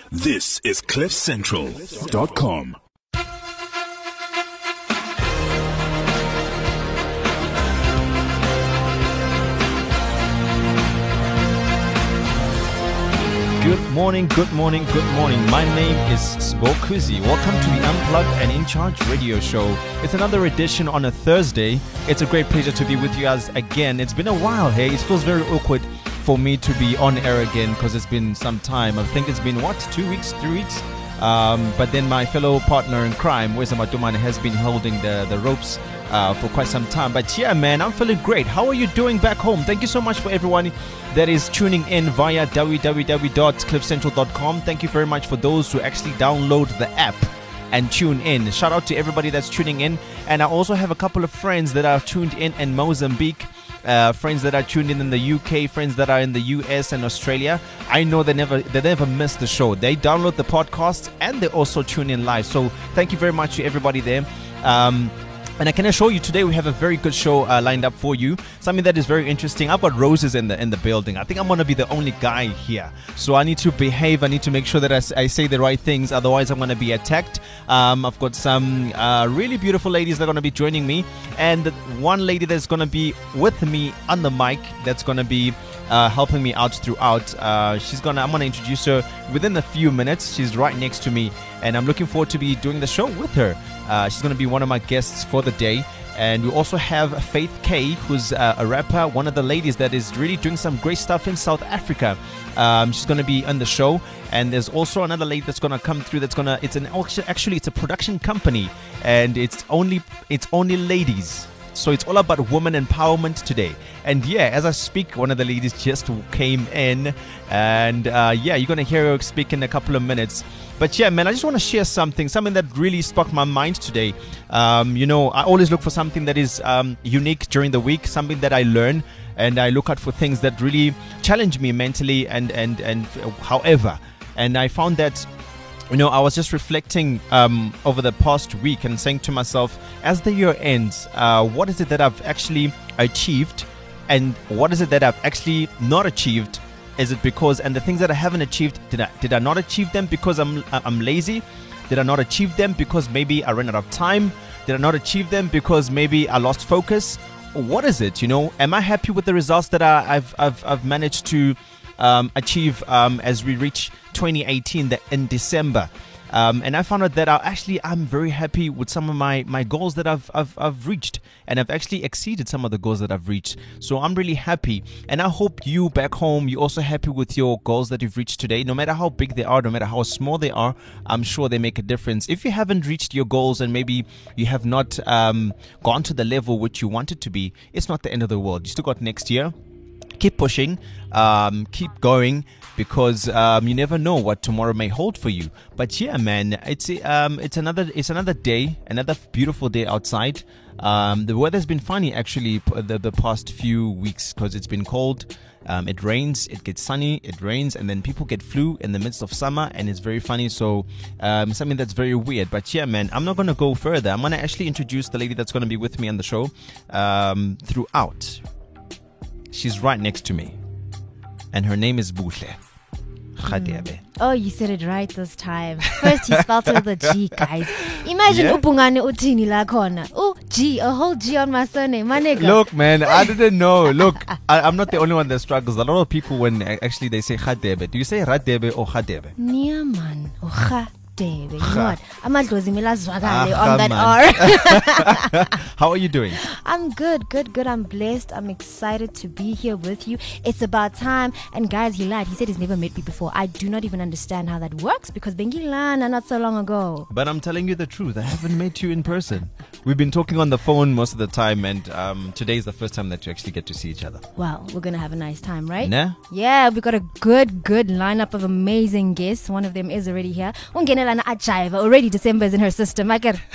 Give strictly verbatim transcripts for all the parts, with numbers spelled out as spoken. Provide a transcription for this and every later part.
This is cliff central dot com. Good morning, good morning, good morning. My name is Sbo Kuzi. Welcome to the Unplugged and In Charge radio show. It's another edition on a Thursday. It's a great pleasure to be with you guys again. It's been a while, hey? It feels very awkward for me to be on air again because it's been some time. I think it's been, what, two weeks, three weeks? Um, but then my fellow partner in crime, Wesa Matuman, has been holding the, the ropes uh, for quite some time. But yeah, man, I'm feeling great. How are you doing back home? Thank you so much for everyone that is tuning in via w w w dot cliff central dot com. Thank you very much for those who actually download the app and tune in. Shout out to everybody that's tuning in. And I also have a couple of friends that are tuned in in Mozambique. Uh, friends that are tuned in in the U K, friends that are in the U S and Australia. I know they never they never miss the show. They download the podcast and they also tune in live. So thank you very much to everybody there. Um, And I can assure you today we have a very good show uh, lined up for you. Something that is very interesting. I've got roses in the in the building. I think I'm going to be the only guy here. So I need to behave. I need to make sure that I, I say the right things. Otherwise, I'm going to be attacked. Um, I've got some uh, really beautiful ladies that are going to be joining me. And one lady that's going to be with me on the mic that's going to be uh, helping me out throughout. Uh, she's gonna. I'm going to introduce her within a few minutes. She's right next to me. And I'm looking forward to be doing the show with her. Uh, she's going to be one of my guests for the day. And we also have Faith K, who's uh, a rapper, one of the ladies that is really doing some great stuff in South Africa. Um, she's going to be on the show. And there's also another lady that's going to come through that's going to, it's an, actually, it's a production company. And it's only, it's only ladies. So it's all about women empowerment today. And yeah, as I speak, one of the ladies just came in. And uh, yeah, you're going to hear her speak in a couple of minutes. But yeah, man, I just want to share something, something that really sparked my mind today. Um, you know, I always look for something that is um, unique during the week, something that I learn. And I look out for things that really challenge me mentally and, and, and however. And I found that, you know, I was just reflecting um, over the past week and saying to myself, as the year ends, uh, what is it that I've actually achieved and what is it that I've actually not achieved? Is it because, and the things that I haven't achieved, did I, did I not achieve them because I'm, I'm lazy? Did I not achieve them because maybe I ran out of time? Did I not achieve them because maybe I lost focus? What is it, you know? Am I happy with the results that I, I've, I've, I've managed to um, achieve um, as we reach twenty eighteen the, in December? Um, and I found out that I actually I'm very happy with some of my, my goals that I've, I've I've reached, and I've actually exceeded some of the goals that I've reached. So I'm really happy, and I hope you back home you're also happy with your goals that you've reached today. No matter how big they are, no matter how small they are, I'm sure they make a difference. If you haven't reached your goals and maybe you have not um, gone to the level which you wanted to be, it's not the end of the world. You still got next year. Keep pushing, um, keep going, because um, you never know what tomorrow may hold for you. But yeah, man, it's um, it's another it's another day, another beautiful day outside. Um, the weather's been funny actually the, the past few weeks because it's been cold. Um, it rains, it gets sunny, it rains, and then people get flu in the midst of summer, and it's very funny. So um, something that's very weird. But yeah, man, I'm not gonna go further. I'm gonna actually introduce the lady that's gonna be with me on the show um, throughout. She's right next to me, and her name is Buhle Radebe. Oh, you said it right this time. First, you spelled it with a G, guys. Imagine Yeah? upungane utini la khona. Oh, G, a whole G on my surname, my nigga. Look, man, I didn't know. Look, I, I'm not the only one that struggles. A lot of people, when uh, actually they say Radebe, do you say Radebe or Radebe? Nia man, ocha debe. You know what? Amadlozi mila zwakale Ah, on that man. R. How are you doing? I'm good, good, good. I'm blessed. I'm excited to be here with you. It's about time. And guys, he lied. He said he's never met me before. I do not even understand how that works because Bengilana not so long ago. But I'm telling you the truth. I haven't met you in person. We've been talking on the phone most of the time, and um, today is the first time that you actually get to see each other. Well, we're going to have a nice time, right? Nah? Yeah, we got a good, good lineup of amazing guests. One of them is already here. Ungenelana Achiva. Already December is in her system. I get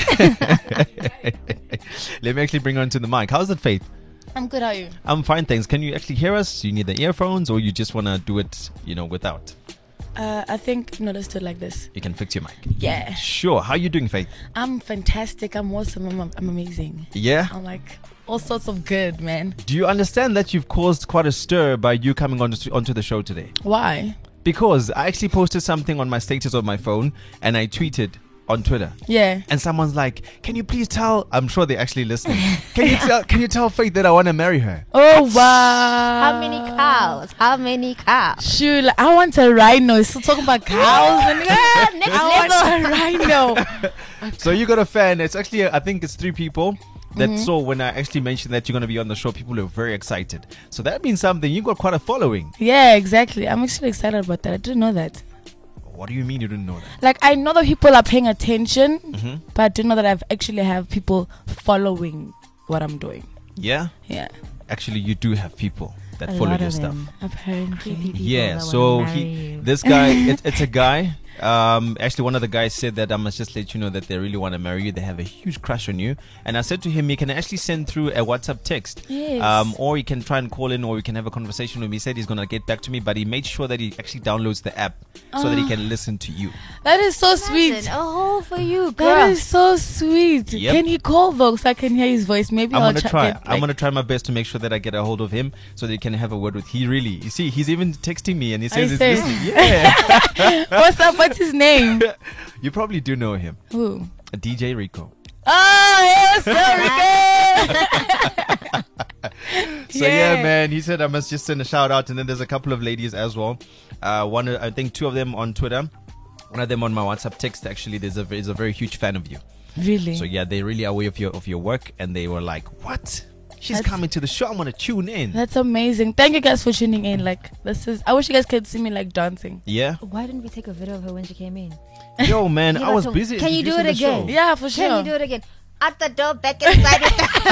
Let me actually bring her onto the mic. How's it, Faith? I'm good, how are you? I'm fine, thanks. Can you actually hear us? Do you need the earphones, or you just want to do it, you know, without? Uh, I think, no, let's do it like this. You can fix your mic. Yeah. Sure. How you doing, Faith? I'm fantastic. I'm awesome. I'm, I'm amazing. Yeah? I'm like all sorts of good, man. Do you understand that you've caused quite a stir by you coming onto, onto the show today? Why? Because I actually posted something on my status on my phone and I tweeted on Twitter. Yeah. And someone's like, "Can you please tell?" I'm sure they're actually listening. Can you tell? Can you tell Faith that I want to marry her? Oh wow. How many cows? How many cows? Shoot, like, I want a rhino. Still talking about cows. And, Ah, next I want a rhino. So you got a fan. It's actually, I think it's three people that Mm-hmm. saw when I actually mentioned that you're going to be on the show. People are very excited. So that means something. You got quite a following. Yeah, exactly. I'm actually excited about that. I didn't know that. What do you mean you didn't know that? Like, I know that people are paying attention, Mm-hmm. but I didn't know that I've actually have people following what I'm doing. Yeah. Yeah. Actually, you do have people that A follow lot your of stuff. them. Apparently. Creepy people Yeah, that so wanna marry he, you. this guy, it, it's a guy. Um, actually, one of the guys said that I must just let you know that they really want to marry you. They have a huge crush on you. And I said to him, he can actually send through a WhatsApp text. Yes. Um, or he can try and call in, or we can have a conversation with me. He said he's going to get back to me, but he made sure that he actually downloads the app so that he can listen to you. That is so Imagine, sweet. a hole for you, girl. That is so sweet. Yep. Can he call though, so I can hear his voice? Maybe I'm I'll gonna ch- try. get, I'm like- gonna try my best to make sure that I get a hold of him so that he can have a word with. He really, you see, he's even texting me and he says you he's serious? listening. Yeah, What's up? What's his name? you probably do know him, Who? D J Rico. Oh, sorry. So yeah. man, he said I must just send a shout out, and then there's a couple of ladies as well. Uh, one, I think, two of them on Twitter, one of them on my WhatsApp text. Actually, there's a is a very huge fan of you. Really? So yeah, they really are aware of your of your work, and they were like, "What? She's That's- coming to the show. I'm gonna tune in." That's amazing. Thank you guys for tuning in. Like, this is. I wish you guys could see me like dancing. Yeah. Why didn't we take a video of her when she came in? Yo, man, Yeah, I was so busy. can you do it introducing the again? show. Yeah, for sure. Can you do it again? At the door, back inside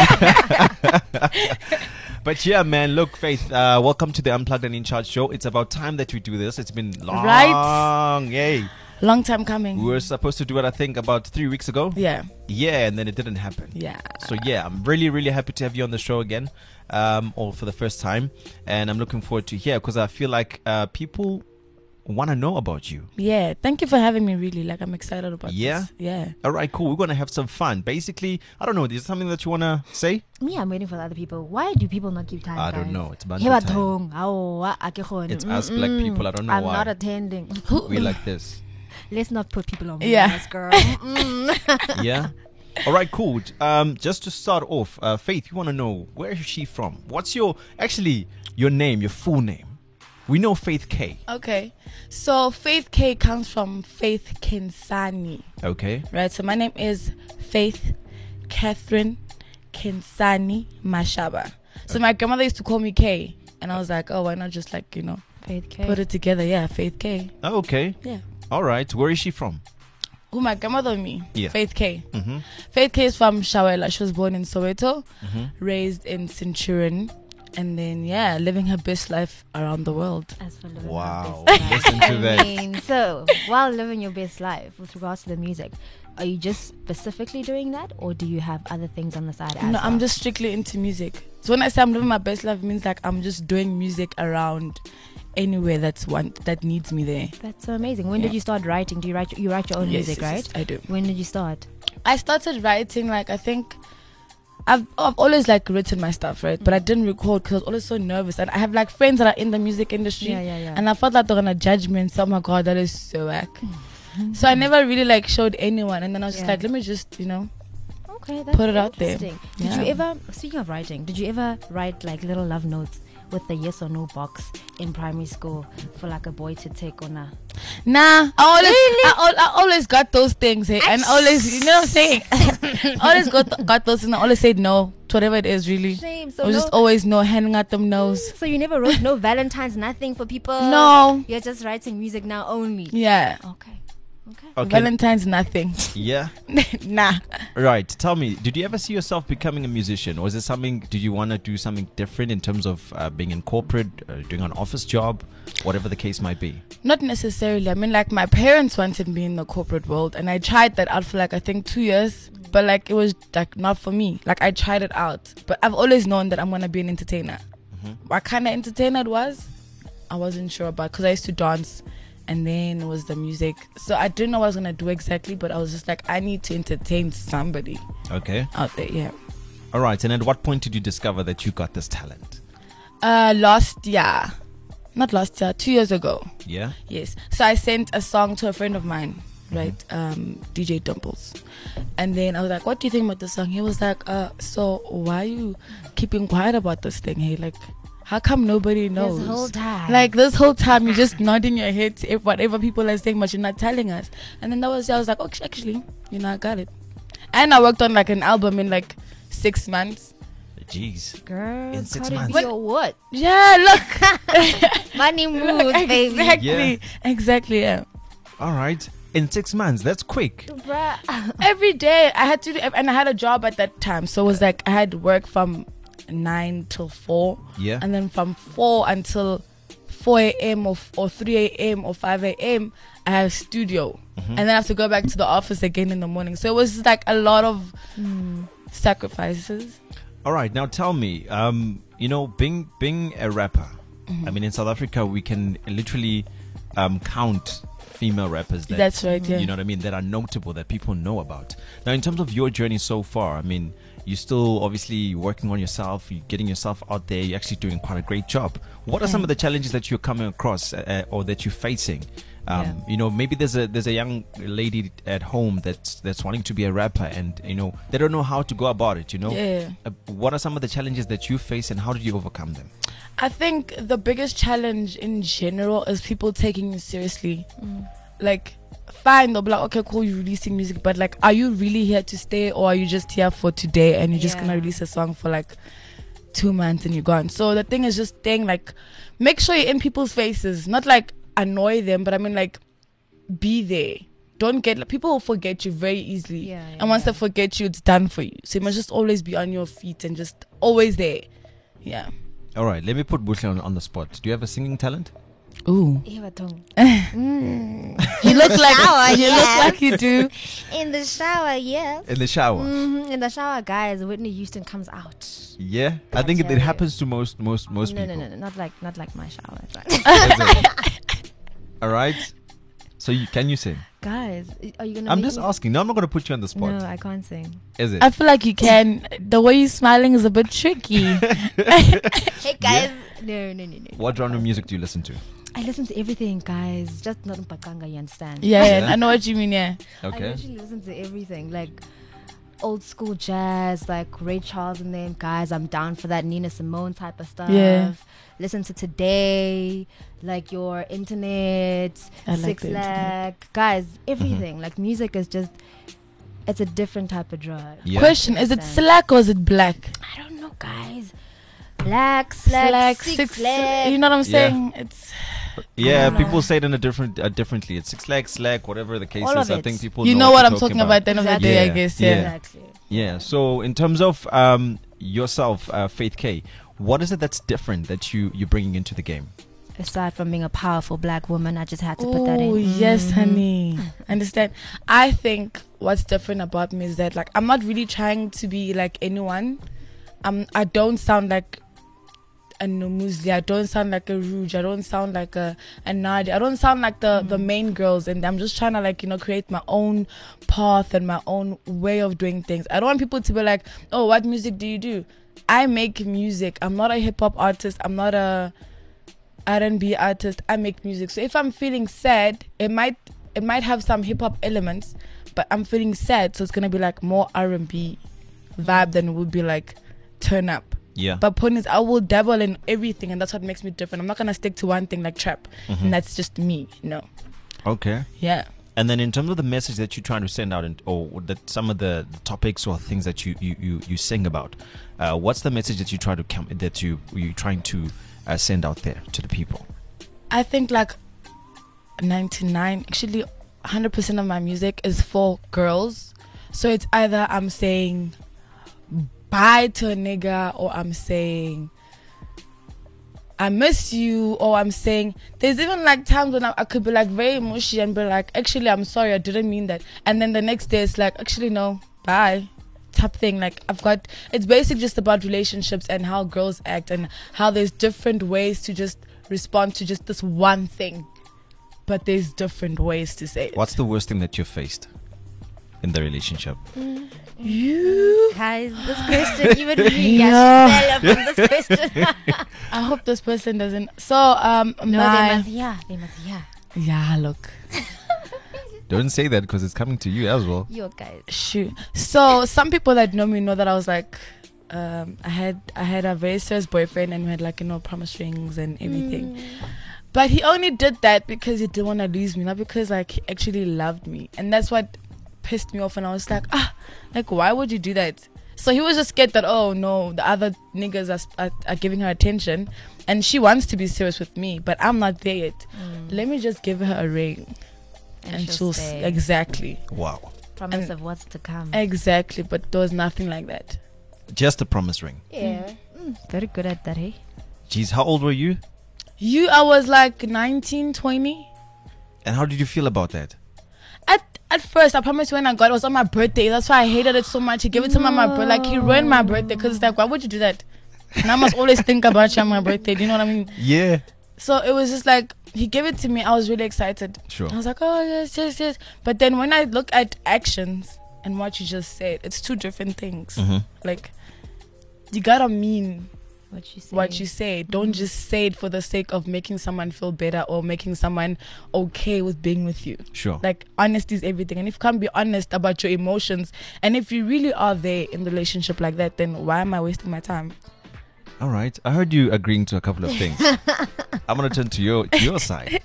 it. But yeah, man, look, Faith, uh, welcome to the Unplugged and In Charge show. It's about time that we do this. It's been long. Right. Yay. Long time coming. We were supposed to do it, I think, about three weeks ago. Yeah. Yeah, and then it didn't happen. Yeah. So yeah, I'm really, really happy to have you on the show again, um, or for the first time. And I'm looking forward to hear, because I feel like uh, people want to know about you. Yeah. Thank you for having me. Really, like, I'm excited about Yeah? this. Yeah. All right, cool. We're going to have some fun. Basically, I don't know, is there something that you want to say? Me, I'm waiting for the other people. Why do people not keep time? I don't guys? know. It's Hey, what banter time. tongue? Oh, ah, ake khone. It's us black Mm-mm. people. I don't know I'm why. not attending. We like this. Let's not put people on Yeah. blast, girl. Mm-mm. Yeah. All right, cool. Um, just to start off, uh, Faith, you want to know, where is she from? What's your, actually, your name, your full name? We know Faith K. Okay. So Faith K comes from Faith Kinsani. Okay. Right. So my name is Faith Catherine Kinsani Mashaba. So my grandmother used to call me K, and I was like, oh, why not just like, you know, Faith K. put it together? Yeah, Faith K. Oh, okay. Yeah. All right. Where is she from? Who, my grandmother or me? Yeah. Faith K. Mm-hmm. Faith K is from Shawela. She was born in Soweto, Mm-hmm. raised in Centurion, and then, yeah, living her best life around the world. As for living Wow. your best life. Listen to I that. mean, so while living your best life with regards to the music, are you just specifically doing that, or do you have other things on the side? As No, well? I'm just strictly into music. So when I say I'm living my best life, it means like I'm just doing music around anywhere that's one that needs me there. That's so amazing. When Yeah. did you start writing? Do you write? You write your own Yes, music, yes, right? yes, I do. When did you start? I started writing like I think I've I've always like written my stuff, right? But I didn't record because I was always so nervous. And I have like friends that are in the music industry, Yeah, yeah, yeah. and I felt like they're gonna judge me and say, "Oh my god, that is so whack." So I never really like showed anyone, and then I was just Yeah. like, "Let me just, you know." Okay, that's Put it out there. interesting. Did Yeah. you ever, speaking of writing, did you ever write like little love notes with the yes or no box in primary school for like a boy to take on a? Nah, I always, I, al- I always got those things, hey, and always, you know what I'm saying? I always got got those, and I always said no to whatever it is, really. Shame. So I was no, just always no, handing out them no's. so you never wrote no Valentine's, nothing for people. No, You're just writing music now only. yeah, Okay. Okay. Okay. Valentine's nothing. Yeah. Nah. Right. Tell me, did you ever see yourself becoming a musician, or is it something? Did you want to do something different in terms of uh, being in corporate, uh, doing an office job, whatever the case might be? Not necessarily. I mean, like, my parents wanted me in the corporate world, and I tried that out for like I think two years. But like, it was like not for me. Like, I tried it out, but I've always known that I'm gonna be an entertainer. What kind of entertainer it was, I wasn't sure about, because I used to dance, and then it was the music. So I didn't know what I was gonna do exactly, but I was just like, I need to entertain somebody Okay. out there. Yeah. All right. And at what point did you discover that you got this talent? Uh, last year. not last year, two years ago. Yeah. Yes. So I sent a song to a friend of mine, right? Um, D J Dimples. And then I was like, what do you think about this song? He was like, uh, so why are you keeping quiet about this thing? Hey, like, how come nobody knows? This whole time. Like, this whole time you're just nodding your head to if whatever people are saying, but you're not telling us. And then that was, I was like, oh, actually, you know, I got it. And I worked on like an album in like six months. Jeez. Girl, In six Cardi months. B or what? Yeah, look. Money moves, baby. Exactly. Yeah. Exactly, yeah. All right. In six months. That's quick. Bruh. Every day I had to do, and I had a job at that time. So it was like I had work from nine till four. Yeah. And then from four until four a.m. or, or three a.m. or five a.m. I have studio. Mm-hmm. And then I have to go back to the office again in the morning. So it was like a lot of mm, sacrifices. All right. Now tell me, um, you know, being being a rapper, Mm-hmm. I mean, in South Africa, we can literally um, count female rappers that, That's right, yeah. you know what I mean, that are notable, that people know about. Now, in terms of your journey so far, I mean, you're still obviously working on yourself, you're getting yourself out there, you're actually doing quite a great job. What are some of the challenges that you're coming across uh, or that you're facing? Um, Yeah. You know, maybe there's a there's a young lady at home that's that's wanting to be a rapper, and you know they don't know how to go about it. You know, Yeah. uh, what are some of the challenges that you face, and how did you overcome them? I think the biggest challenge in general is people taking you seriously. Like, fine, they'll be like, okay, cool, you're releasing music, but like, are you really here to stay, or are you just here for today and you're just Yeah. gonna release a song for like two months and you're gone? So the thing is just staying like, make sure you're in people's faces, not like annoy them, but I mean like, be there. Don't get, like, people will forget you very easily. Yeah, yeah, and once yeah. they forget you, it's done for you. So you must just always be on your feet and just always there. Yeah. All right, let me put Buhle on, on the spot. Do you have a singing talent? Ooh. Eva Tong. You look like shower, you yes. look like you do. In the shower, yes. In the shower? Mhm. In the shower, guys, Whitney Houston comes out. Yeah, I think it, tell it you. happens to most most most no, people. no, no, no, not like not like my shower. But Is it? All right. So you can you sing? guys, are you gonna? I'm make just me- asking. No, I'm not going to put you on the spot. No, I can't sing. Is it? I feel like you can. The way you're smiling is a bit tricky. Hey guys, no, no, no, no. What genre of music do you listen to? I listen to everything, guys. Just not Mpakanga, you understand? Yeah, Yeah. yeah, I know what you mean. Yeah. I Okay. usually listen to everything, like old school jazz, like Ray Charles and them guys. I'm down for that Nina Simone type of stuff. Yeah. Listen to Today, like your internet, I like Six the Lag, guys. Everything. Like music is just, it's a different type of drug. Yeah. Question: is it Understand. slack or is it black? I don't know, guys. Black, slack, six, lag. You know what I'm Yeah. saying? It's Yeah, don't know. people say it in a different uh, differently. It's six lag, slack, whatever the case All is. of I it. think people you know, know what you're I'm talking about. At the end of the day, I Yeah. guess. Yeah. Yeah. Exactly. Yeah. So in terms of um, yourself, uh, Faith K, what is it that's different that you you're bringing into the game? Aside from being a powerful black woman, I just had to put that in. Oh yes, Mhm. honey. Understand? I think what's different about me is that like I'm not really trying to be like anyone. Um, I don't sound like a Nomuzli. I don't sound like a Rouge. I don't sound like a, a Nadia. I don't sound like the, the main girls. And I'm just trying to like, you know, create my own path and my own way of doing things. I don't want people to be like, oh, what music do you do? I make music. I'm not a hip hop artist. I'm not a R and B artist. I make music. So if I'm feeling sad, it might it might have some hip hop elements, but I'm feeling sad, so it's gonna be like more R and B vibe than it would be like turn up. Yeah. But point is, I will dabble in everything, and that's what makes me different. I'm not gonna stick to one thing like trap, Mm-hmm. and that's just me. No, Okay. yeah. And then in terms of the message that you're trying to send out, and or that some of the, the topics or things that you you, you, you sing about, uh, what's the message that you try to come that you you trying to uh, send out there to the people? I think like ninety-nine, actually, one hundred percent of my music is for girls. So it's either I'm saying bye to a nigga, or I'm saying I miss you, or I'm saying, there's even like times when I, I could be like very mushy and be like, actually, I'm sorry, I didn't mean that. And then the next day it's like, actually, no, bye. Type thing. Like I've got, it's basically just about relationships and how girls act and how there's different ways to just respond to just this one thing. But there's different ways to say it. What's the worst thing that you've faced in the relationship? You? Guys, this question, even me, Yeah. I should from this question. I hope this person doesn't. So, um, No, my they must, yeah, they must, yeah. yeah, look, Don't say that because it's coming to you as well. Yo, guys. shoot. So, some people that know me know that I was like, um, I had I had a very serious boyfriend, and we had like you know promise rings and everything. Mm. But he only did that because he didn't want to lose me, not because like he actually loved me, and that's what pissed me off. And I was like, ah, like why would you do that? So he was just scared that, oh no, the other niggas are, are, are giving her attention, and she wants to be serious with me, but I'm not there yet. Mm. Let me just give her a ring, And and, she'll she'll, s stay. exactly, Wow. Promise and- of what's to come. exactly. But there was nothing like that. Just a promise ring. Yeah. Mm, very good at that, hey? Jeez, how old were you? You, I was like nineteen, twenty. And how did you feel about that? At at first, I promised when I got it was on my birthday. That's why I hated it so much. He gave it to me on my birthday. Like, he ruined my birthday because it's like, why would you do that? And I must always think about you on my birthday. Do you know what I mean? Yeah. So it was just like, he gave it to me. I was really excited. Sure. I was like, oh, yes, yes, yes. But then when I look at actions and what you just said, it's two different things. Mhm. Like, you gotta mean What you say. what you say. Don't just say it for the sake of making someone feel better or making someone okay with being with you. Sure. Like, honesty is everything. And if you can't be honest about your emotions, and if you really are there in the relationship like that, then why am I wasting my time? All right. I heard you agreeing to a couple of things. I'm going to turn to your your side.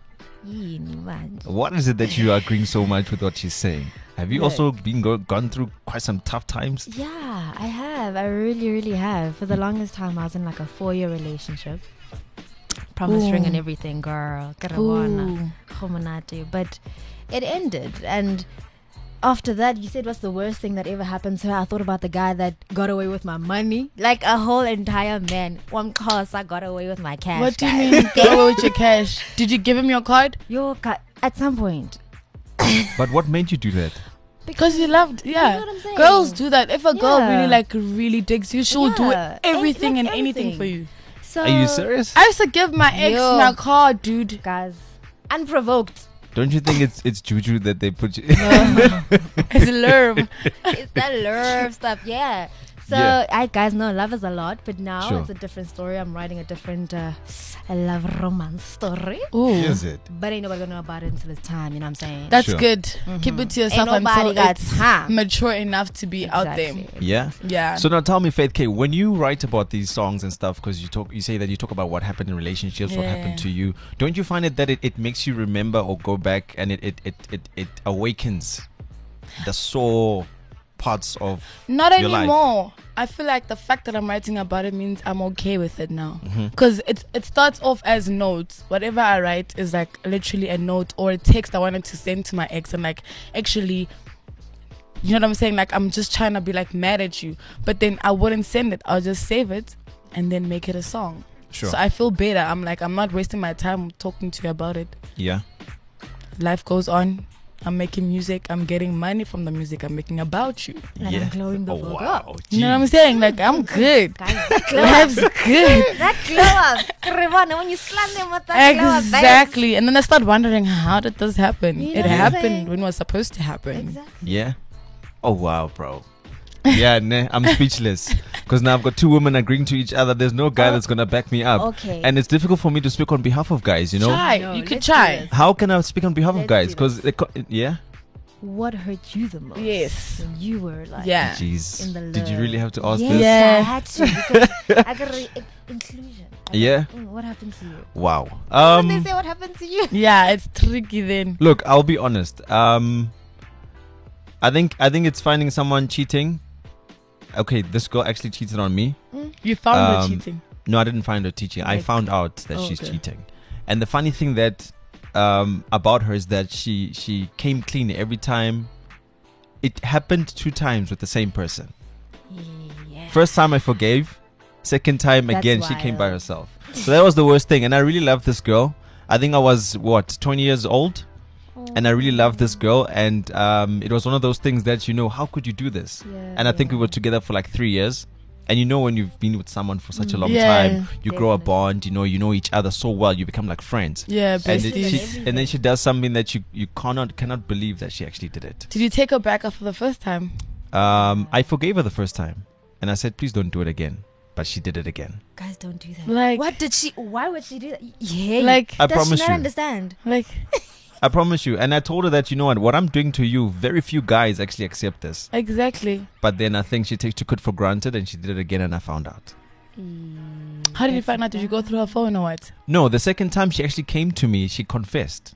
Yini manje. What is it that you are agreeing so much with what she's saying? Have you Look. also been go- gone through quite some tough times? Yeah, I have. I really, really have. For the longest time, I was in like a four-year relationship. Promise ring and Ooh. everything, girl. Karawona, Ooh. Khomonate. But it ended. And after that, you said, what's the worst thing that ever happened to her? I thought about the guy that got away with my money. Like a whole entire man. One cause I got away with my cash. What do you guys. mean, go away with your cash? Did you give him your card? Your ca- at some point. But what made you do that? Because you loved, yeah. You know what I'm saying? Girls do that. If a girl Yeah. really like really digs you, she'll do Yeah. everything Like and anything everything. for you. So, Are you serious? I used to give my ex Yo. my card, dude. guys, unprovoked. Don't you think it's it's juju that they put you? It's love. It's that love stuff, yeah. So Yeah. I guys know love is a lot, but now Sure. it's a different story. I'm writing a different uh, a love romance story. Ooh, Is it? But ain't nobody gonna know about it until it's time, you know what I'm saying? that's Sure. good. Keep it to yourself Ain't nobody until got it's time. mature enough to be out there. Exactly. Yeah. Yeah. So now tell me, Faith K, when you write about these songs and stuff, because you talk, you say that you talk about what happened in relationships, what happened Yeah. to you. Don't you find it that it, it makes you remember or go back and it it, it, it, it awakens the sore parts of Not your life? anymore. I feel like the fact that I'm writing about it means I'm okay with it now. Mm-hmm. Because it it starts off as notes. Whatever I write is like literally a note or a text I wanted to send to my ex, and like actually, you know what I'm saying? Like, I'm just trying to be like mad at you, but then I wouldn't send it. I'll just save it and then make it a song. Sure. So I feel better. I'm like, I'm not wasting my time talking to you about it. Yeah. Life goes on. I'm making music. I'm getting money from the music I'm making about you. Like yeah. I'm glowing the oh, fuck wow. up. You know what I'm Jeez. saying? Like, I'm good. Guys, that glow up. Life's good. That glow up. Krivana, when you slam them with that glow up, that's- Exactly. And then I start wondering, how did this happen? You know It what I'm happened saying? when it was supposed to happen. Exactly. Yeah. Oh wow, bro. Yeah, nah, I'm speechless because now I've got two women agreeing to each other. There's no guy Oh. that's gonna back me up, Okay. and it's difficult for me to speak on behalf of guys. You know, Try. No, you could let's do try. this. how can I speak on behalf of Let's guys? do Because yeah, What hurt you the most? Yes. When you were like, Yeah. jeez, in the did you love. really have to ask yes, this? Yeah. I had to because I got re- inclusion. I got- Yeah? mm, what happened to you? Wow. when they Um, say what happened to you? Yeah, it's tricky then. look, I'll be honest. Um, I think I think it's finding someone cheating. Okay, this girl actually cheated on me. You found her Um, cheating. No, I didn't find her teaching. I Like- found out that Oh, she's okay. cheating. And the funny thing that um, about her is that she she came clean every time. It happened two times with the same person. Yeah. First time I forgave. Second time That's again she came by wild. herself. So that was the worst thing. And I really loved this girl. I think I was what twenty years old. And I really loved this girl, and um, it was one of those things that, you know, how could you do this? Yeah, And I think we yeah. were together for like three years. And you know, when you've been with someone for such a long Yeah. time, you grow a Definitely. bond, you know, you know each other so well, you become like friends. Yeah, And, Besties it, and she, everything. and then she does something that you, you cannot cannot believe that she actually did it. Did you take her back after the first time? Um, I forgave her the first time, and I said, please don't do it again. But she did it again. Guys, don't do that. Like- what did she? Why would she do that? Yeah, Like- I does promise she not you. understand? Like, I promise you. And I told her that, you know what, what I'm doing to you, very few guys actually accept this. exactly. But then I think she takes took it for granted, and she did it again, and I found out. How did you find out? Did you go through her phone or what? No, the second time she actually came to me, she confessed.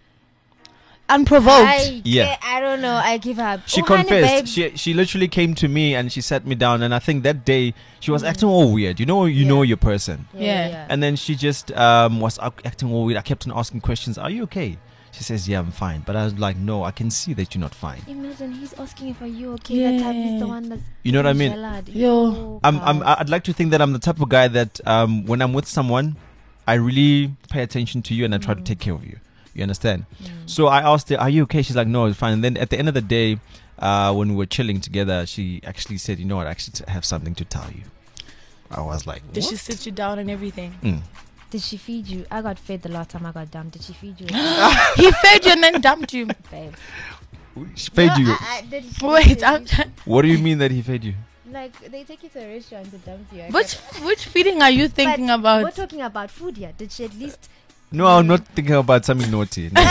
Unprovoked. I, Yeah. yeah, I don't know. I give up. She oh, honey, confessed. babe. She she literally came to me and she sat me down, and I think that day she was acting all weird. You know, you know Yeah. your person. Yeah. And then she just um, was ac- acting all weird. I kept on asking questions. Are you okay? She says, yeah, I'm fine. But I was like, no, I can see that you're not fine. Imagine he's asking if are you okay. That time he's the Yeah. one that's. You know what I mean? gelad. Yo. Oh, I'm, I'm, God. I'd like to think that I'm the type of guy that um, when I'm with someone, I really pay attention to you and I try to take care of you. You understand? So I asked her, are you okay? She's like, no, it's fine. And then at the end of the day, uh, when we were chilling together, she actually said, you know what, I actually t- have something to tell you. I was like, Did what? she sit you down and everything? Mm. Did she feed you? I got fed the last time I got dumped. Did she feed you? He fed you and then dumped you. Babe. She fed you. I, I, did she Wait, feed I'm you? What do you mean that he fed you? Like they take you to a restaurant to dump you. I which get- which feeding are you thinking But about? We're talking about food here. Did she at least? No, I'm not thinking about something naughty. No.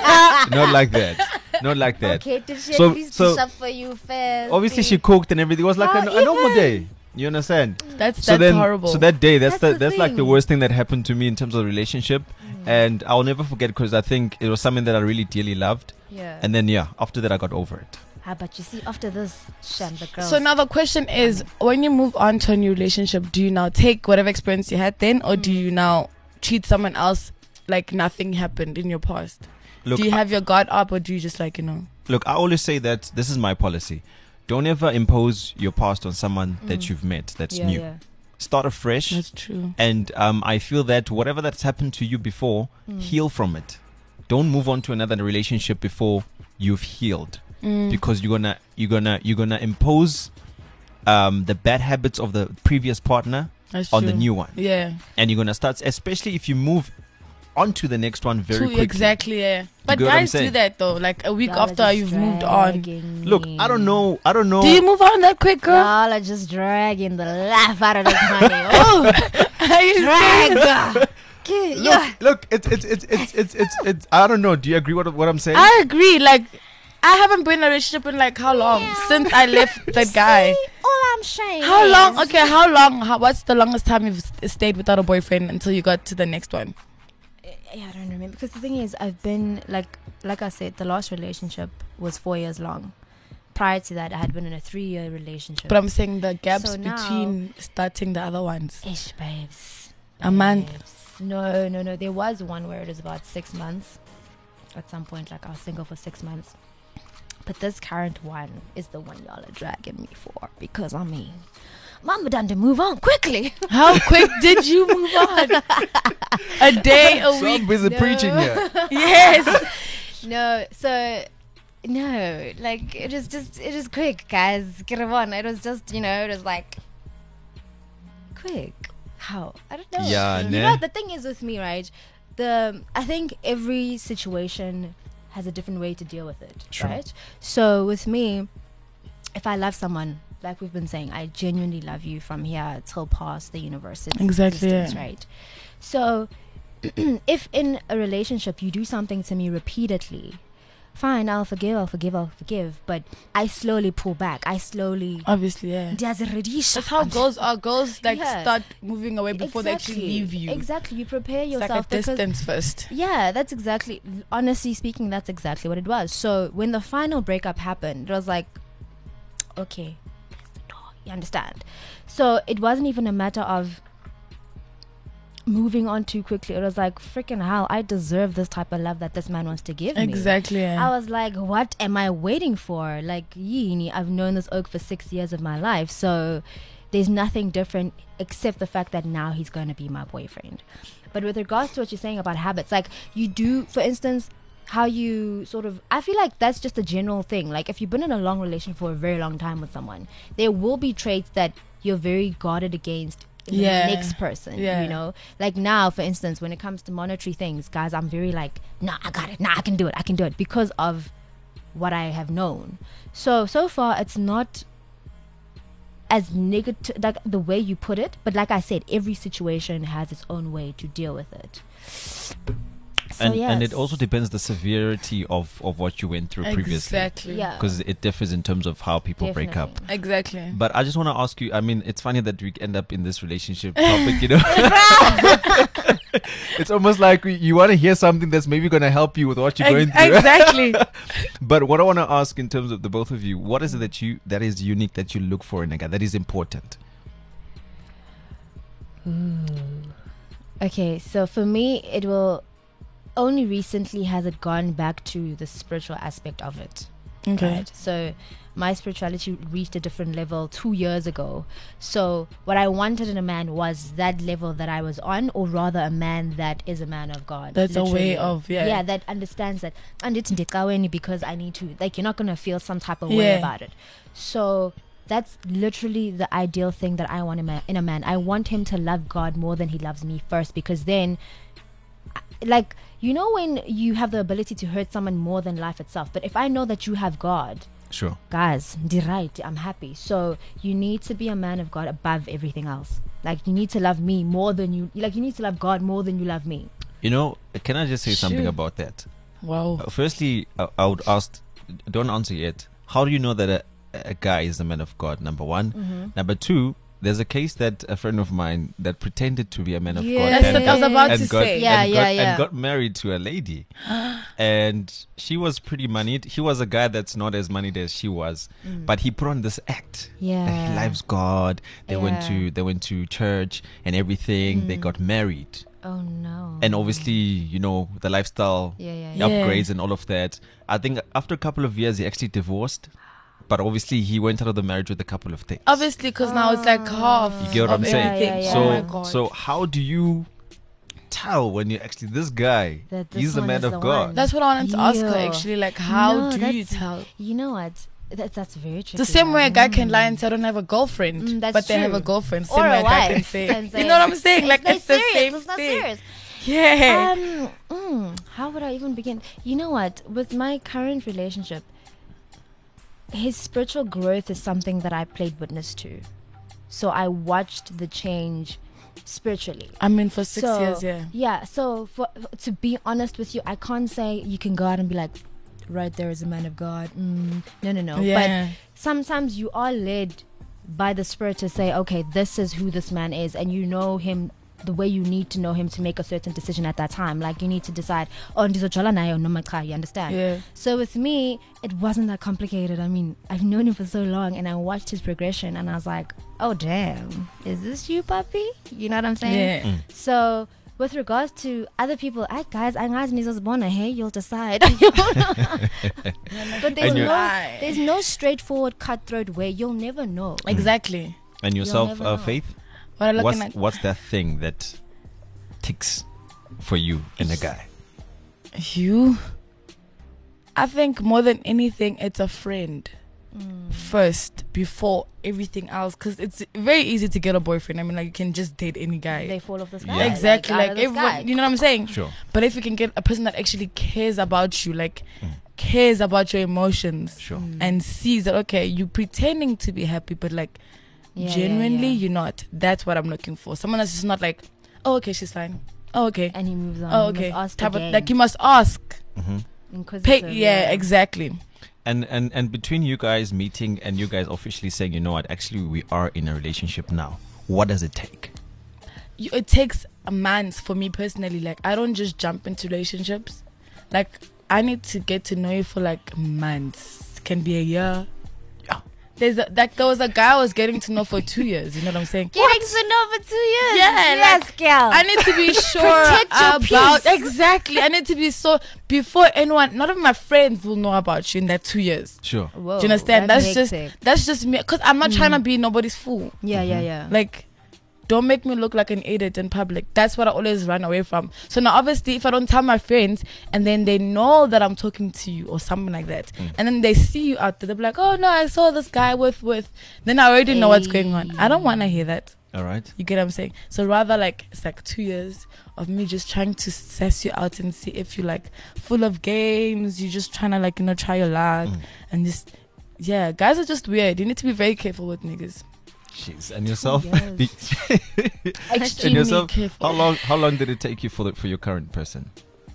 Not like that. Not like that. Okay, did she So- at least so- dish up for you first? Obviously, she cooked and everything. It was like How a, a normal even? day. You understand? That's so that's then, horrible. so that day, that's That's the, the that's like the thing. worst thing that happened to me in terms of the relationship, and I'll never forget because I think it was something that I really dearly loved. Yeah. And then yeah, after that, I got over it. Ah, but you see, after this, sham the girls. So now the question is, when you move on to a new relationship, do you now take whatever experience you had then, or do you now treat someone else like nothing happened in your past? Look, do you I- have your guard up, or do you just like, you know? Look, I always say that this is my policy. Don't ever impose your past on someone that you've met that's yeah, new. yeah. Start afresh. That's true. And um, I feel that whatever that's happened to you before, heal from it. Don't move on to another relationship before you've healed, Mm. because you're gonna you're gonna you're gonna impose um, the bad habits of the previous partner That's on the true. new one, Yeah. and you're gonna start, especially if you move on to the next one very True, quickly. exactly, yeah. But get what I'm guys do saying? that though, like a week Y'all are after just you've moved on. dragging Look, me. I don't know. I don't know. Do you move on that quick, girl? Y'all are just dragging the life out of this honey. Oh, Are you serious? drag. Get- Look, yeah. look, it's it's it's it's it's it's it's. I don't know. Do you agree what what I'm saying? I agree. Like, I haven't been in a relationship in like how long? Since I left that guy. See, all I'm saying. How is- long? Okay, how long? How, what's the longest time you've st- stayed without a boyfriend until you got to the next one? Yeah, I don't remember because the thing is, I've been like, like I said, the last relationship was four years long. Prior to that, I had been in a three-year relationship. But I'm saying the gaps So now- between starting the other ones. Ish, babes. A month. Babes. No, no, no. There was one where it was about six months. At some point, like I was single for six months. But this current one is the one y'all are dragging me for because I mean, Mama done to move on quickly. How quick did you move on? A day, a So week. I'm busy No. preaching here. Yes. No, so no, like it was just it was quick, guys. Get it on. It was just you know it was like quick. How I don't know. Yeah, you ne? know the thing is with me, right? The I think every situation has a different way to deal with it, Sure. right? So with me, if I love someone, like we've been saying, I genuinely love you from here till past the universe. It's Exactly, existence, yeah. right? So if in a relationship you do something to me repeatedly, fine, I'll forgive, I'll forgive, I'll forgive. But I slowly pull back. I slowly. Obviously, yeah. That's That's how girls are. Girls like Yeah. start moving away before they actually leave you. Exactly. You prepare It's like a yourself because. distance first. Yeah, that's exactly. Honestly speaking, that's exactly what it was. So when the final breakup happened, it was like, okay, that's the door. You understand? So it wasn't even a matter of moving on too quickly. It was like, freaking hell, I deserve this type of love that this man wants to give me. Exactly. Yeah. I was like, what am I waiting for? Like, yee, I've known this oak for six years of my life. So there's nothing different except the fact that now he's going to be my boyfriend. But with regards to what you're saying about habits, like you do, for instance, how you sort of, I feel like that's just a general thing. Like if you've been in a long relationship for a very long time with someone, there will be traits that you're very guarded against in Yeah. the next person, Yeah. you know? Like now, for instance, when it comes to monetary things, guys, I'm very like, nah, I got it. Nah, I can do it. I can do it because of what I have known. So so far it's not as negative like the way you put it, but like I said, every situation has its own way to deal with it. So and yes. and it also depends the severity of, of what you went through previously. Exactly. Yeah. Because it differs in terms of how people break up. Definitely. Exactly. But I just want to ask you, I mean, it's funny that we end up in this relationship topic, you know. It's almost like we, you want to hear something that's maybe going to help you with what you're going Ex- through. exactly. But what I want to ask in terms of the both of you, what is it that you that is unique that you look for in a guy, that is important? Okay, so for me, it will only recently has it gone back to the spiritual aspect of it. Okay. Right? So my spirituality reached a different level two years ago. So what I wanted in a man was that level that I was on, or rather a man that is a man of God. That's a way literally. of, yeah. Yeah, that understands that. And it's ndikaweni because I need to, like, you're not going to feel some type of way Yeah. about it. So that's literally the ideal thing that I want in, ma- in a man. I want him to love God more than he loves me first, because then, like, you know when you have the ability to hurt someone more than life itself, but if I know that you have God, Sure. guys, di right, I'm happy. So you need to be a man of God above everything else. Like, you need to love me more than you like you need to love God more than you love me. You know, can I just say something Sure. about that? Wow. Uh, Firstly, I, I would ask, don't answer yet. How do you know that a, a guy is a man of God? Number one. Mm-hmm. Number two, there's a case that a friend of mine that pretended to be a man of Yeah. God That's and, what I was about and to got, say. Yeah, and, yeah, got, yeah. and got married to a lady. And she was pretty moneyed. He was a guy that's not as moneyed as she was, but he put on this act. that Yeah. he loves God. They went Yeah. to they went to church and everything. They got married. Oh no. And obviously, you know, the lifestyle Yeah, yeah, yeah. Yeah. upgrades and all of that. I think after a couple of years, he actually divorced. But obviously, he went out of the marriage with a couple of things. Obviously, because now it's like half. You get what of I'm saying? everything. Yeah, yeah, So, Oh my God. so how do you tell when you actually this guy? That this He's the one man is of the God. one. That's what I wanted to ask her Yeah. actually. Like, how No, do you that's- tell? You know what? That, that's very tricky. The same way a guy can Mm. lie and say, I don't have a girlfriend, Mm, that's but they have true. a girlfriend. Or Same a way a guy wife can say, can say, you know what I'm saying? Like, it's it's the not serious, same it's not thing. serious. Yeah. Um, mm, how would I even begin? You know what? With my current relationship, his spiritual growth is something that I played witness to. So I watched the change spiritually. I mean, for six So, years, yeah. Yeah. So for to be honest with you, I can't say you can go out and be like, right there is a man of God. Mm, no, no, no. Yeah. But sometimes you are led by the Spirit to say, okay, this is who this man is, and you know him the way you need to know him to make a certain decision at that time. Like, you need to decide, oh, ndizojola naye or noma cha, you understand? Yeah. So with me, it wasn't that complicated. I mean, I've known him for so long, and I watched his progression, and I was like, oh, damn, is this you, puppy? You know what I'm saying? Yeah. Mm. So with regards to other people, I guys, I guys nizos bona, hey, you'll decide. But there's And you- no, there's no straightforward, cutthroat way. You'll never know. Exactly. And yourself, never uh, know. Faith? What I'm What's, looking at. what's that thing that ticks for you in a guy? You, I think more than anything, it's a friend first before everything else. Because it's very easy to get a boyfriend. I mean, like, you can just date any guy. They fall off the sky. Yeah. Exactly. out Like, of the everyone, sky. you know what I'm saying? Sure. But if you can get a person that actually cares about you, like, cares about your emotions, Sure. and sees that, okay, you pretending to be happy, but like, Yeah, yeah, genuinely, yeah. you're not. That's what I'm looking for. Someone that's just not like, oh, okay, she's fine. Oh, okay. And he moves on. Oh, He okay. must ask Type of- again. like, you must ask. hmm Inquisitive, Pay, yeah, exactly. And, and and between you guys meeting and you guys officially saying, you know what, actually we are in a relationship now, what does it take? You, it takes a month for me personally. Like, I don't just jump into relationships. Like, I need to get to know you for like months. Can be a year. Yeah. There's a, like there was a guy I was getting to know for two years. You know what I'm saying? Getting to know for two years. Yeah, yes, like, girl. I need to be sure Protect your about peace. exactly. I need to be so before anyone. None of my friends will know about you in that two years. Sure. Whoa, Do you understand? That's, just hectic. that's just me. Cause I'm not trying to be nobody's fool. Yeah, yeah, yeah. Like, don't make me look like an idiot in public. That's what I always run away from. So now, obviously, if I don't tell my friends and then they know that I'm talking to you or something like that, Mm. and then they see you out there, they'll be like, oh no, I saw this guy with, with, then I already know what's going on. I don't want to hear that. All right. You get what I'm saying? So rather like, it's like two years of me just trying to suss you out and see if you're like full of games, you're just trying to like, you know, try your luck Mm. and just, yeah, guys are just weird. You need to be very careful with niggas. Jeez. And yourself? Yes. and Extremely yourself? careful. How long? How long did it take you for the, for your current person?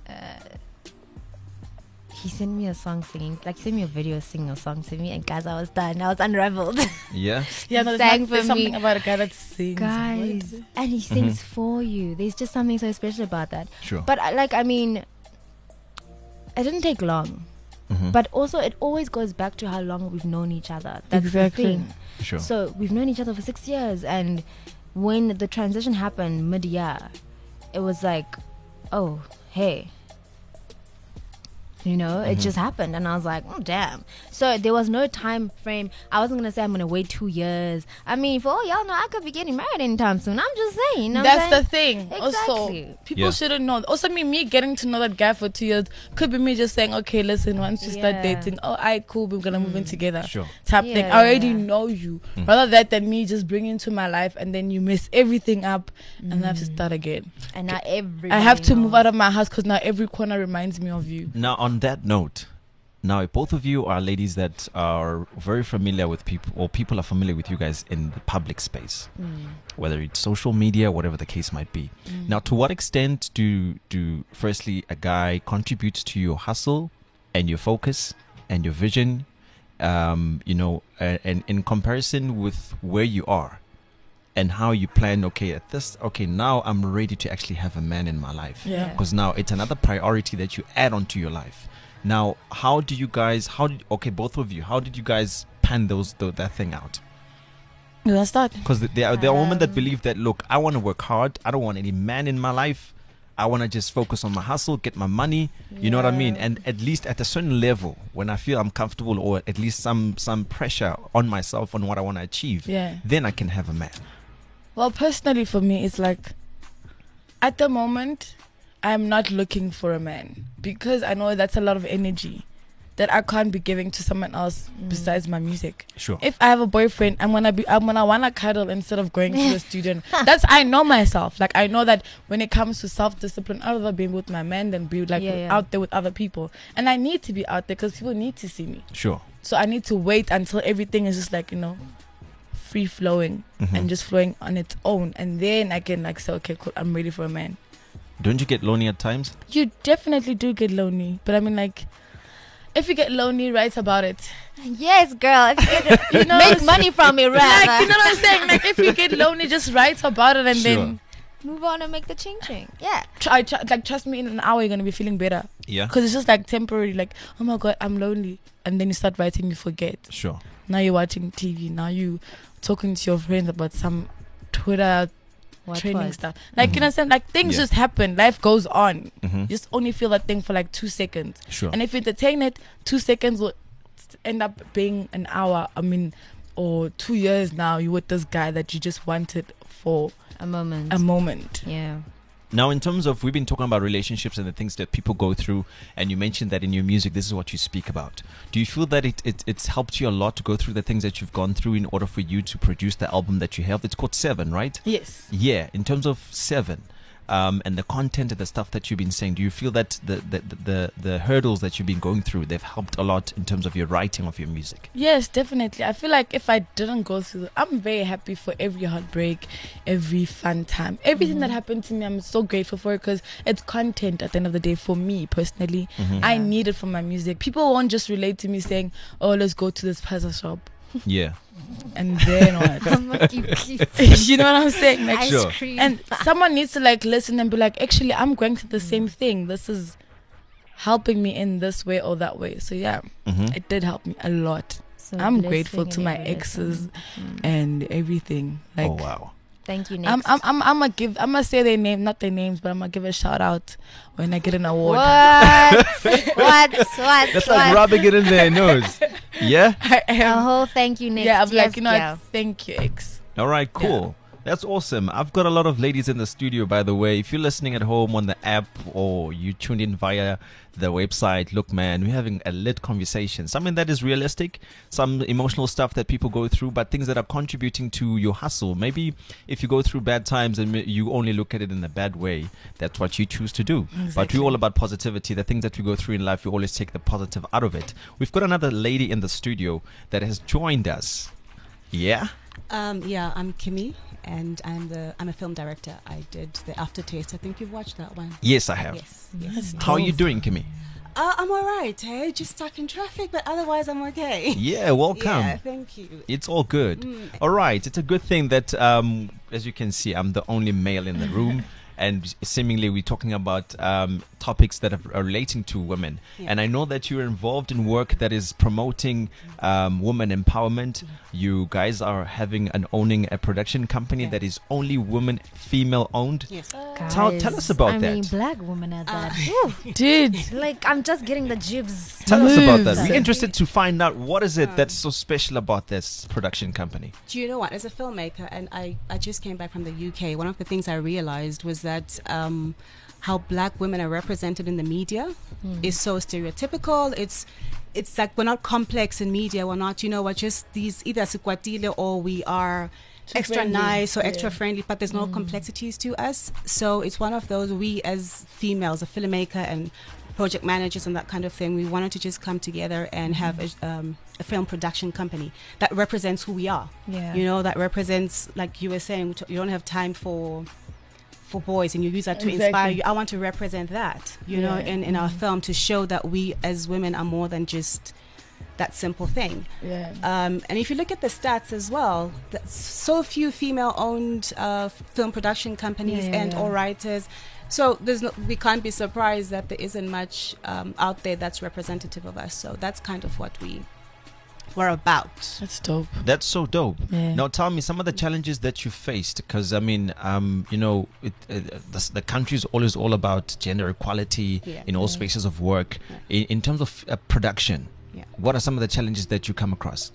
He sent me a song singing, like he sent me a video singing a song to me, and guys, I was done. I was unraveled. Yeah. Yeah, no, there's, Sang not, for there's something me. about a guy that sings. Guys, What? and he sings for you. There's just something so special about that. Sure. But I- like, I mean, it didn't take long. Mhm. But also, it always goes back to how long we've known each other. That's Exactly. the thing. Sure. So we've known each other for six years, and when the transition happened mid-year, it was like, oh, hey. You know, it just happened, and I was like, oh, damn. So there was no time frame. I wasn't going to say I'm going to wait two years. I mean, for all y'all know, I could be getting married anytime soon. I'm just saying. You know what I'm That's saying? the thing. Also, Exactly. people Yeah. shouldn't know. Also, me, me getting to know that guy for two years could be me just saying, okay, listen, once you start Yeah. dating, oh, I cool, we're gonna move in together. Sure. Type thing. Yeah, I already yeah. know you. Rather that than me just bring you into my life and then you mess everything up and I have to start again. And now everybody I have to move knows. out of my house because now every corner reminds me of you. Now, on that note, now both of you are ladies that are very familiar with people, or people are familiar with you guys in the public space, whether it's social media, whatever the case might be. Now, to what extent do do firstly a guy contribute to your hustle and your focus and your vision, um, you know, uh, and in comparison with where you are? And how you plan, okay, at this, okay, now I'm ready to actually have a man in my life. Yeah. Because now it's another priority that you add onto your life. Now, how do you guys, how did, okay, both of you, how did you guys pan those, th- that thing out? You wanna start? Because there are, there are women that Um, believe that, look, I want to work hard. I don't want any man in my life. I want to just focus on my hustle, get my money. You know what I mean? Yeah. And at least at a certain level, when I feel I'm comfortable, or at least some, some pressure on myself on what I want to achieve, Yeah. then I can have a man. Well, personally for me, it's like, at the moment, I'm not looking for a man because I know that's a lot of energy that I can't be giving to someone else besides my music. Sure. If I have a boyfriend, I'm gonna be, I'm gonna wanna cuddle instead of going to the studio. That's, I know myself. Like, I know that when it comes to self-discipline, I'd rather be with my man than be like Yeah, yeah. out there with other people. And I need to be out there because people need to see me. Sure. So I need to wait until everything is just like, you know, free flowing Mhm. and just flowing on its own, and then I can like say, okay, cool, I'm ready for a man. Don't you get lonely at times? You definitely do get lonely, but I mean, like, if you get lonely, write about it. Yes, girl. If you get You know, make money from it, like, rather. you know what I'm saying? Like, if you get lonely, just write about it, and Sure. then Move on and make the ching ching. Yeah. try, try. Like, trust me, in an hour you're gonna be feeling better Yeah. because it's just like temporary. Like, oh my god, I'm lonely, and then you start writing, you forget. Sure. Now you're watching T V. Now you talking to your friends about some Twitter What training was? stuff. Like, you know what I'm saying? Like, things Yeah. just happen. Life goes on. Mm-hmm. You just only feel that thing for like two seconds. Sure. And if you entertain it, two seconds will end up being an hour. I mean, or two years now, you with this guy that you just wanted for A moment. a moment. yeah. Now, in terms of, we've been talking about relationships and the things that people go through, and you mentioned that in your music, this is what you speak about. Do you feel that it, it it's helped you a lot to go through the things that you've gone through in order for you to produce the album that you have? It's called Seven, right? Yes. Yeah. In terms of Seven, um, and the content and the stuff that you've been saying, do you feel that the the, the, the the hurdles that you've been going through, they've helped a lot in terms of your writing of your music? Yes, definitely. I feel like if I didn't go through, I'm very happy for every heartbreak, every fun time, everything that happened to me. I'm so grateful for it because it's content at the end of the day for me personally. Mhm. I need it for my music. People won't just relate to me saying, "Oh, let's go to this puzzle shop," Yeah. and then what? I'm like, you keep You know what I'm saying? Like, ice Sure. cream. and someone needs to like listen and be like, actually, I'm going through the same thing. This is helping me in this way or that way. So yeah, Mm-hmm. it did help me a lot. So I'm blessing grateful to in my every exes lesson. Mm. and everything. Like, Oh wow. Thank you, next. I'm, I'm, I'm, I'm gonna give, I'm gonna say their name, not their names, but I'm gonna give a shout out when I get an award. What? what? What? That's what? like rubbing it in their nose. Yeah. I A am, whole thank you, next. yeah, I'm yes, like, you know, girl. what? Thank you, ex. All right. Cool. That's awesome. I've got a lot of ladies in the studio, by the way. If you're listening at home on the app or you tuned in via the website, look, man, we're having a lit conversation. Something that is realistic, some emotional stuff that people go through, but things that are contributing to your hustle. Maybe if you go through bad times and you only look at it in a bad way, that's what you choose to do. Exactly. But we're all about positivity. The things that we go through in life, we always take the positive out of it. We've got another lady in the studio that has joined us. Yeah? Um, yeah, I'm Kimmy, and I'm the I'm a film director. I did the Aftertaste. I think you've watched that one. Yes, I have. Yes. yes. How are you doing, Kimmy? Uh, I'm all right. Hey, just stuck in traffic, but otherwise I'm okay. Yeah, welcome. Yeah, thank you. It's all good. Mm. All right. It's a good thing that, um, as you can see, I'm the only male in the room. And seemingly we're talking about um, topics that are relating to women. Yeah. And I know that you're involved in work that is promoting um, women empowerment. You guys are having and owning a production company Yeah. that is only women, female owned. Yes. Tell- tell us about I that. mean, black women at that. Uh, Woo. Dude. Like, I'm just getting the jibs. Tell us about that. Moves. We're interested to find out what is it that's so special about this production company. Do you know what? As a filmmaker, and I, I just came back from the U K, one of the things I realized was that um, how black women are represented in the media is so stereotypical. It's it's like we're not complex in media. We're not, you know, we're just these either sikwatile or we are extra friendly. nice or extra Yeah. friendly, but there's no complexities to us. So it's one of those, we as females, a filmmaker and project managers and that kind of thing, we wanted to just come together and have a, um, a film production company that represents who we are. Yeah. You know, that represents, like you were saying, you don't have time for for boys and you use that to inspire Exactly. you. I want to represent that, you know, Yeah. in, in our film to show that we as women are more than just that simple thing. Yeah. Um, and if you look at the stats as well, that's so few female-owned uh, film production companies Yeah, yeah, and yeah. or writers. So there's no, we can't be surprised that there isn't much um, out there that's representative of us. So that's kind of what we were about. That's dope. That's so dope. Yeah. Now, tell me some of the challenges that you faced, because I mean, um, you know, it, uh, the, the country is always all about gender equality Yeah. in all Yeah. spaces of work. Yeah. In, in terms of uh, production, Yeah. what are some of the challenges that you come across?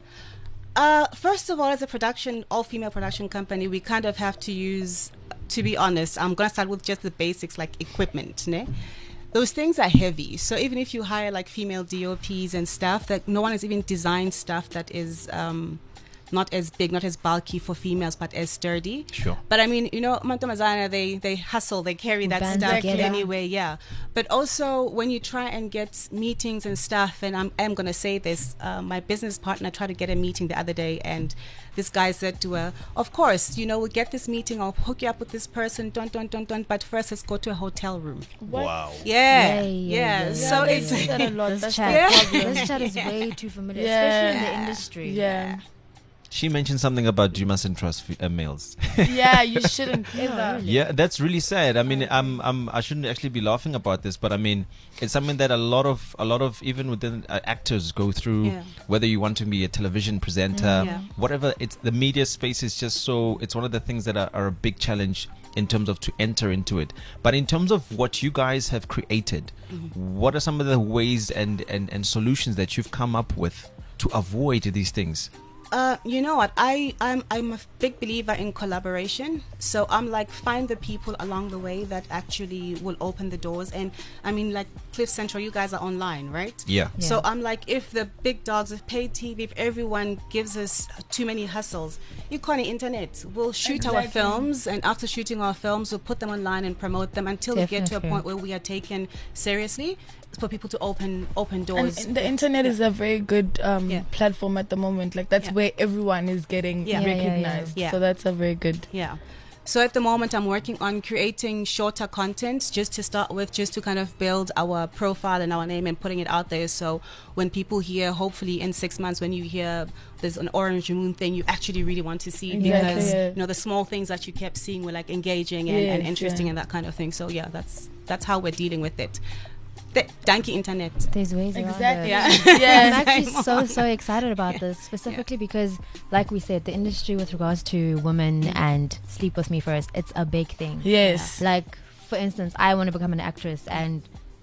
Uh, first of all, as a production, all-female production company, we kind of have to use, to be honest, I'm going to start with just the basics like equipment, ne? Those things are heavy. So even if you hire like female D O Ps and stuff, that no one has even designed stuff that is um, not as big, not as bulky for females, but as sturdy. Sure. But I mean, you know, Mantomazana, they they hustle, they carry that Band stuff together. anyway, yeah. But also when you try and get meetings and stuff, and I'm I'm gonna say this, uh, my business partner tried to get a meeting the other day, and this guy said to her, "Of course, you know, we'll get this meeting. I'll hook you up with this person. Don't don't don't don't. But first, let's go to a hotel room." Wow. Yeah, Yeah, yeah. yeah, yeah, So yeah, it's yeah. that a lot. This That's chat, the problem. this chat is way too familiar, Yeah. especially in the industry. Yeah. She mentioned something about you mustn't trust f- uh, males. Yeah, you shouldn't ever. really. Yeah, that's really sad. I mean, I'm, I'm, I shouldn't actually be laughing about this, but I mean, it's something that a lot of, a lot of even within uh, actors go through. Yeah. Whether you want to be a television presenter, Mm, yeah. whatever. It's the media space is just so. It's one of the things that are, are a big challenge in terms of to enter into it. But in terms of what you guys have created, Mm-hmm. what are some of the ways and, and, and solutions that you've come up with to avoid these things? Uh, you know what? I I'm I'm a big believer in collaboration. So I'm like, find the people along the way that actually will open the doors. And I mean, like Cliff Central, you guys are online, right? Yeah. Yeah. So I'm like, if the big dogs of paid T V, if everyone gives us too many hustles, you call the internet. We'll shoot our Exactly. films, and after shooting our films, we'll put them online and promote them until we get to a Definitely. point where we are taken seriously. For people to open open And doors. the internet is a very good um, Yeah. platform at the moment. Like that's Yeah. where everyone is getting Yeah. Yeah, yeah, yeah. recognized. Yeah. So that's a very good. Yeah. So at the moment, I'm working on creating shorter content just to start with, just to kind of build our profile and our name and putting it out there. So when people hear, hopefully in six months, when you hear there's an Orange Moon thing, you actually really want to see it Exactly, because yeah. you know the small things that you kept seeing were like engaging and, and Yes, interesting yeah. and that kind of thing. So yeah, that's that's how we're dealing with it. The danky internet. There's ways Exactly. around it. Yeah. Yeah. I'm actually so so excited about this specifically because, like we said, the industry with regards to women and Sleep With Me First, it's a big thing. Yes. Like, for instance, I want to become an actress, and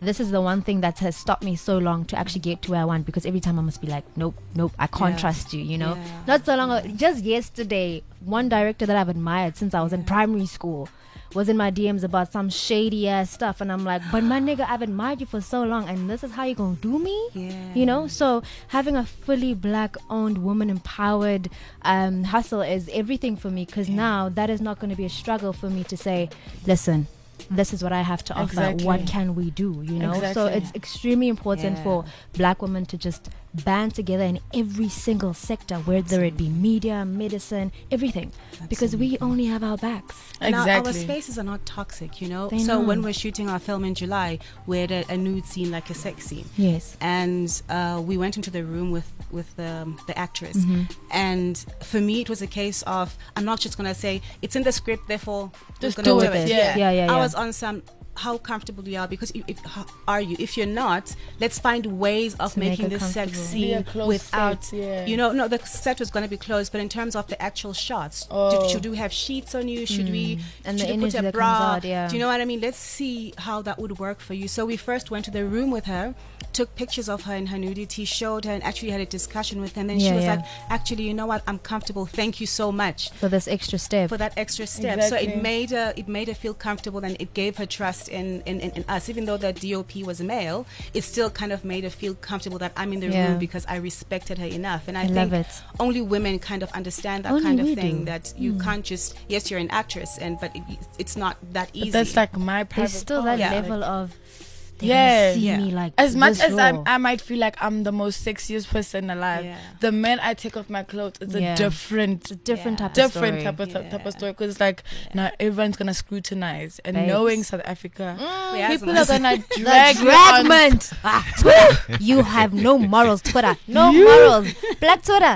this is the one thing that has stopped me so long to actually get to where I want, because every time I must be like, nope, nope, I can't Yeah. trust you, you know. Yeah. Not so long ago, just yesterday, one director that I've admired since I was in primary school was in my D Ms about some shady ass stuff, and I'm like, but my nigga, I've admired you for so long, and this is how you gonna do me? Yeah. You know. So having a fully black owned, woman empowered um, hustle is everything for me, because now that is not going to be a struggle for me to say, listen, this is what I have to offer. Exactly. What can we do? You know. So Exactly. it's extremely important Yeah. for black women to just band together in every single sector, whether it be media, medicine, everything, because we only have our backs. And our- our, Exactly. spaces are not toxic, you know. They so know. when we're shooting our film in July, we had a, a nude scene, like a sex scene. Yes. And uh, we went into the room with with um, the actress, Mm-hmm. and for me it was a case of, I'm not just gonna say it's in the script, therefore Just we're gonna do do it. it. Yeah. Yeah, yeah, I yeah. was on some, how comfortable you are, because if, if, how are you? If you're not, let's find ways of To make making it this sex comfortable. Be a scene close without, set, yeah. you know, no, the set was going to be closed, but in terms of the actual shots, Oh. did, should we have sheets on you? Should we? Mm. And should the you put energy a that bra? comes out, yeah. Do you know what I mean? Let's see how that would work for you. So we first went to the room with her, took pictures of her in her nudity, showed her, and actually had a discussion with her. And then she Yeah, was yeah. like, actually, you know what? I'm comfortable. Thank you so much For this extra step. for that extra step. Exactly. So it made her it made her feel comfortable, and it gave her trust in, in, in, in us. Even though the D O P was a male, it still kind of made her feel comfortable that I'm in the Yeah. room because I respected her enough. And I, I think love it. only women kind of understand that Only kind of we thing. do. That you can't just, yes, you're an actress, and but it, it's not that easy. But that's like my private There's still part. that Yeah. level of they're Yeah. gonna see Yeah. me like As much this as I'm, raw. I might feel like I'm the most sexiest person alive, Yeah. the minute I take off my clothes, it's Yeah. a different, It's a different Yeah. type of different story. type of Yeah. type of story. Because it's like now everyone's gonna scrutinize, and Babes. knowing South Africa, Yeah, people as are much- gonna The drag you on. dragment. Ah, Twitter. You have no morals, Twitter. No morals. Black Twitter.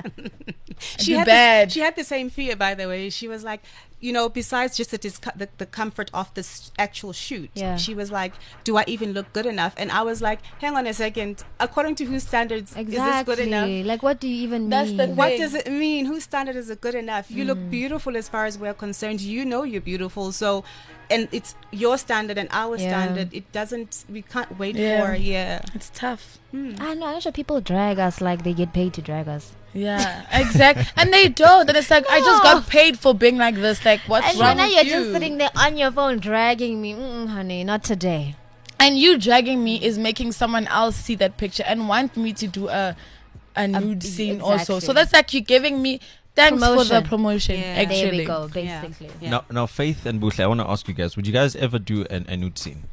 she do had bad. The, she had the same fear, by the way. She was like, you know, besides just the, disco- the the comfort of this actual shoot, Yeah. she was like, do I even look good enough? And I was like, hang on a second, according to whose standards is this good enough? Exactly. Like, what do you even That's mean? the What Big. does it mean? Whose standard is it good enough? You Mm. look beautiful as far as we're concerned. You know you're beautiful. So, and it's your standard and our Yeah. standard. It doesn't, we can't wait Yeah. for, yeah. It's tough. I know. I'm sure people drag us like they get paid to drag us. Yeah, exactly. And they don't. And it's like I just No. got paid for being like this. Like, what's And wrong now with you're you? just sitting there on your phone dragging me. Mm, honey, not today. And you dragging me is making someone else see that picture and want me to do a a nude scene also. exactly. So that's like you giving me thanks for Promotion. the promotion. Yeah. Actually, There we go, Yeah. basically. Yeah. Now, now, Faith and Buhle, I want to ask you guys: would you guys ever do an, a nude scene?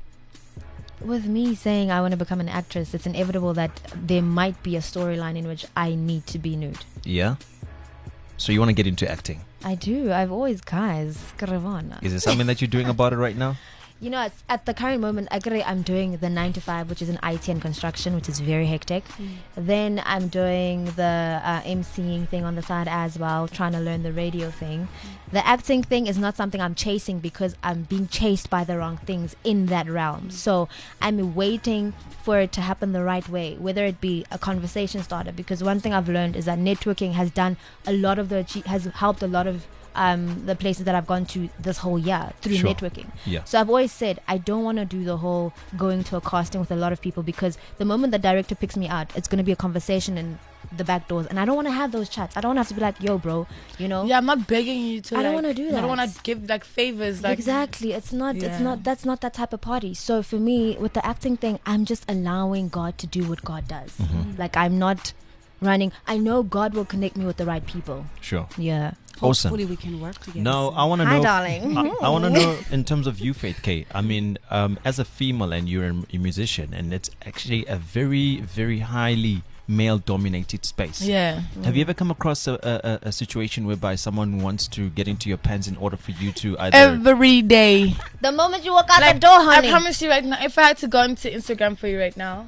With me saying I want to become an actress, it's inevitable that there might be a storyline in which I need to be nude. Yeah. So you want to get into acting? I do. I've always, guys, Karavana. Is there something that you're doing about it right now? You know, at, at the current moment, I agree, I'm doing the nine to five, which is in I T and construction, which is very hectic. Then I'm doing the uh, emceeing thing on the side as well, trying to learn the radio thing. The acting thing is not something I'm chasing because I'm being chased by the wrong things in that realm. So I'm waiting for it to happen the right way, whether it be a conversation starter. Because one thing I've learned is that networking has done a lot of the achie- has helped a lot of um, the places that I've gone to this whole year through Sure. networking. Yeah. So I've always said I don't want to do the whole going to a casting with a lot of people, because the moment the director picks me out, it's going to be a conversation in the back doors, and I don't want to have those chats. I don't want to have to be like, yo, bro, you know. yeah, I'm not begging you to. I don't like- wanna do I don't that. want to give like favors. Like, Exactly. It's not it's Yeah. not that's not that type of party. So for me, with the acting thing, I'm just allowing God to do what God does. Like, I'm not running. I know God will connect me with the right people. Sure. Yeah. Awesome. Hopefully we can work together. No, soon. I want to Hi, know. darling. I, I want to know in terms of you, Faith K. I mean, um, as a female and you're a, a musician, and it's actually a very, very highly male-dominated space. yeah. Have you ever come across a, a, a situation whereby someone wants to get into your pants in order for you to either? Every day. The moment you walk out Like, the door, honey. I promise you right now, if I had to go into Instagram for you right now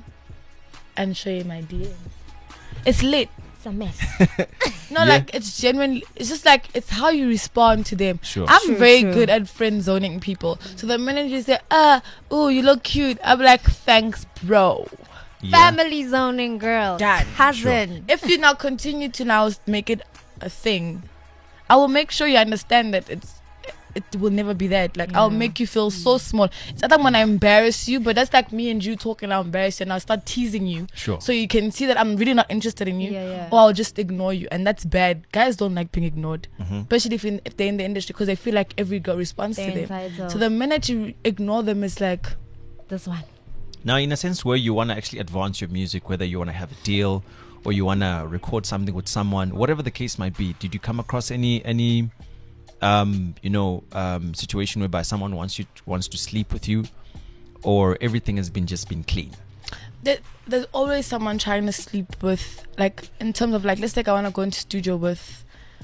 and show you my D Ms, it's lit. It's a mess. No, Yeah. like it's genuinely. It's just like it's how you respond to them. Sure. I'm True, very true. good at friend zoning people. So the minute you say, "Ah, oh, you look cute," I'm like, "Thanks, bro." Yeah. Family zoning, girl. Done. Cousin. If you now continue to now make it a thing, I will make sure you understand that it's it will never be that. Like I'll make you feel so small. It's not that when I embarrass you, but that's like me and you talking. I'll embarrass you and I'll start teasing you. Sure. So you can see that I'm really not interested in you, Yeah, yeah. or I'll just ignore you, and that's bad. Guys don't like being ignored, Mm-hmm. especially if, in, if they're in the industry, because they feel like every girl responds They're to them. entitled. So the minute you ignore them, it's like. This one. Now, in a sense where you want to actually advance your music, whether you want to have a deal or you want to record something with someone, whatever the case might be, did you come across any any um, you know um, situation whereby someone wants you wants to sleep with you, or everything has been just been clean? There, there's always someone trying to sleep with, like, in terms of like, let's take I want to go into studio with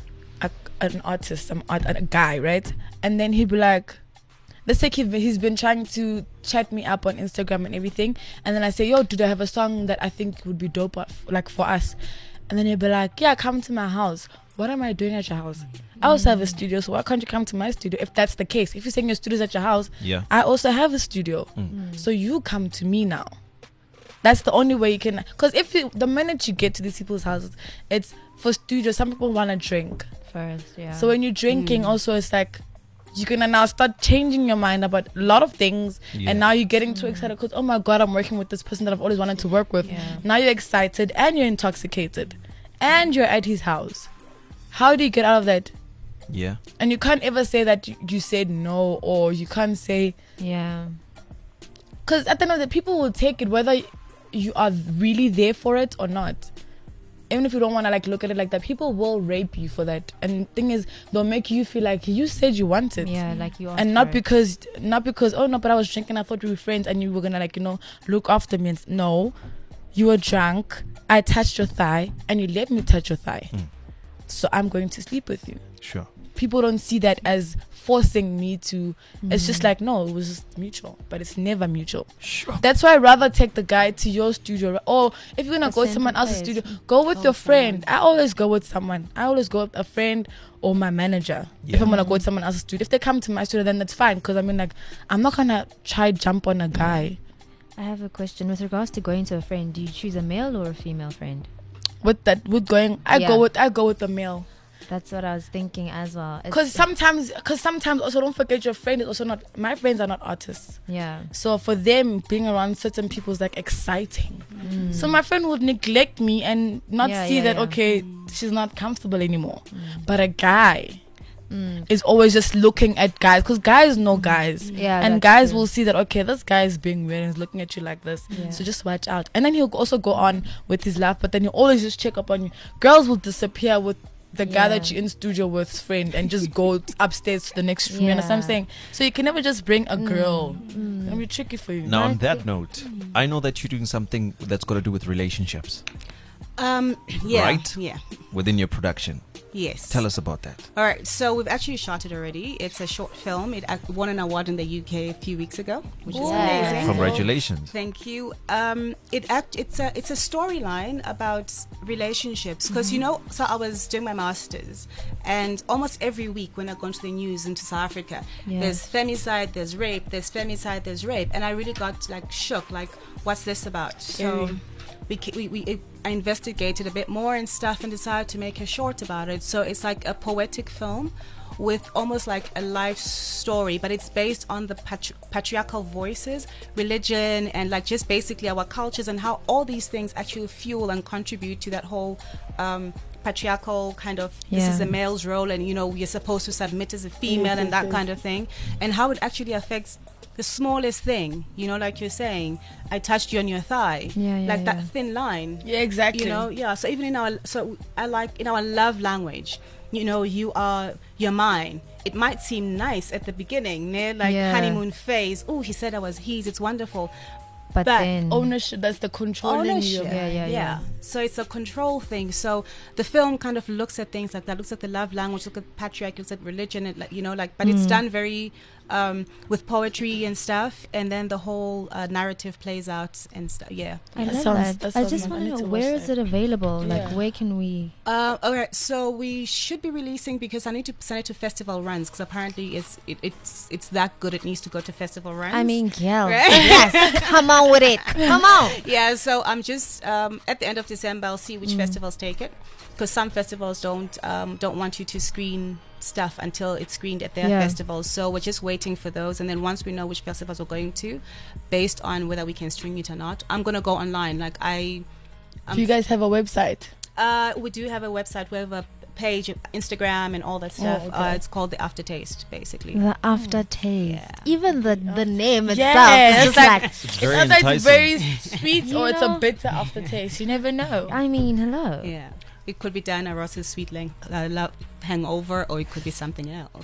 a, an artist, some art, a guy, right? And then he'd be like, let's take he, he's been trying to chat me up on Instagram and everything, and then I say, yo, dude, I have a song that I think would be dope, like for us. And then he'll be like, yeah, come to my house. What am I doing at your house? I also have a studio, so why can't you come to my studio? If that's the case, if you're saying your studio's at your house, Yeah. I also have a studio. So you come to me now. That's the only way you can. Because if you, the minute you get to these people's houses, it's for studio. Some people want to drink. First, yeah. So when you're drinking, also it's like you're gonna now start changing your mind about a lot of things, Yeah. and now you're getting too excited because, oh my god, I'm working with this person that I've always wanted to work with. Yeah. Now you're excited and you're intoxicated, and you're at his house. How do you get out of that? Yeah. And you can't ever say that you, you said no, or you can't say, yeah. because at the end of the day, people will take it whether you are really there for it or not. Even if you don't want to like look at it like that, people will rape you for that. And the thing is, they'll make you feel like you said you want it. Yeah, like you asked And not for it. because, not because, oh no, but I was drinking, I thought we were friends and you were gonna like, you know, look after me. And no, you were drunk, I touched your thigh and you let me touch your thigh. Mm. So I'm going to sleep with you. Sure. People don't see that as forcing me to. It's just like, no, it was just mutual, but it's never mutual. Sure. That's why I'd rather take the guy to your studio, or if you're gonna A go to someone central else's place. studio, go with Go your with friend. I always go with someone. I always go with a friend or my manager. If Yeah. I'm gonna go with someone else's studio, if they come to my studio, then that's fine. Because I mean, like, I'm not gonna try jump on a guy. I have a question with regards to going to a friend. Do you choose a male or a female friend? With that, with going, I Yeah. go with I go with the male. That's what I was thinking as well. It's- Because sometimes, because sometimes also don't forget your friend is also not. My friends are not artists. yeah. So for them, being around certain people is like exciting. So my friend would neglect me and not Yeah, see yeah, that, yeah. okay, she's not comfortable anymore. But a guy is always just looking at guys, because guys know guys. Yeah, and that's guys true. will see that, okay, this guy is being weird and is looking at you like this. Yeah. So just watch out. And then he'll also go on with his life, but then he'll always just check up on you. Girls will disappear with the guy Yeah. that you're in studio with, friend, and just go upstairs to the next room. You understand what I'm Yeah. saying? So you can never just bring a girl. It'll be tricky for you. Now, on Right. that note, I know that you're doing something that's got to do with relationships Um, yeah. Right? Yeah. within your production. Yes. Tell us about that. All right, so we've actually shot it already. It's a short film. It ac- won an award in the U K a few weeks ago, which is Yeah. amazing. Congratulations. Thank you. Um, it act it's a it's a storyline about relationships because you know. So I was doing my masters, and almost every week when I go into the news into South Africa, Yeah. there's femicide, there's rape, there's femicide, there's rape, and I really got like shook. Like, what's this about? So. Scary. We, ca- we, we it, I investigated a bit more and stuff and decided to make a short about it. So it's like a poetic film with almost like a life story, but it's based on the patri- patriarchal voices, religion, and like just basically our cultures and how all these things actually fuel and contribute to that whole um, patriarchal kind of this Yeah. is a male's role and you know you're supposed to submit as a female and that kind of thing, and how it actually affects the smallest thing, you know, like you're saying, I touched you on your thigh, Yeah, yeah, like yeah. that thin line, Yeah, exactly. you know, yeah. So even in our, so I like in our love language, you know, you are, you're mine. It might seem nice at the beginning, ne? Like Yeah. honeymoon phase. Oh, he said I was his. It's wonderful. But, But then ownership, that's the controlling Ownership. you. Yeah, yeah, yeah. So it's a control thing. So the film kind of looks at things like that, looks at the love language, looks at patriarchy, looks at religion, and like you know, like, but Mm. it's done very um, with poetry and stuff, and then the whole uh, narrative plays out and stuff. Yeah. I That love sounds- that. that I sounds just nice. I want to need know, to watch where is that. it available? Like, Yeah. where can we? Uh, all right, so we should be releasing because I need to send it to festival runs because apparently it's it, it's it's that good. It needs to go to festival runs. I mean, girl. Right? Yes. Come on with it. Come on. Yeah, so I'm just um, at the end of December. I'll see which festivals take it, because some festivals don't um, don't want you to screen stuff until it's screened at their Yeah. festivals. So we're just waiting for those, and then once we know which festivals we're going to, based on whether we can stream it or not, I'm gonna go online. Like I, I'm Do you guys have a website? uh, we do have a website. We have a page, Instagram, and all that stuff. okay. Uh, it's called the Aftertaste, basically. The aftertaste. Yeah. Even the, the name itself Yeah, is it's just like- like, It's very Either enticing. it's very sweet You or it's a know? bitter aftertaste. You never know. I mean, hello. Yeah. It could be Diana Ross's Sweet lang- uh, Love Hangover, or it could be something else.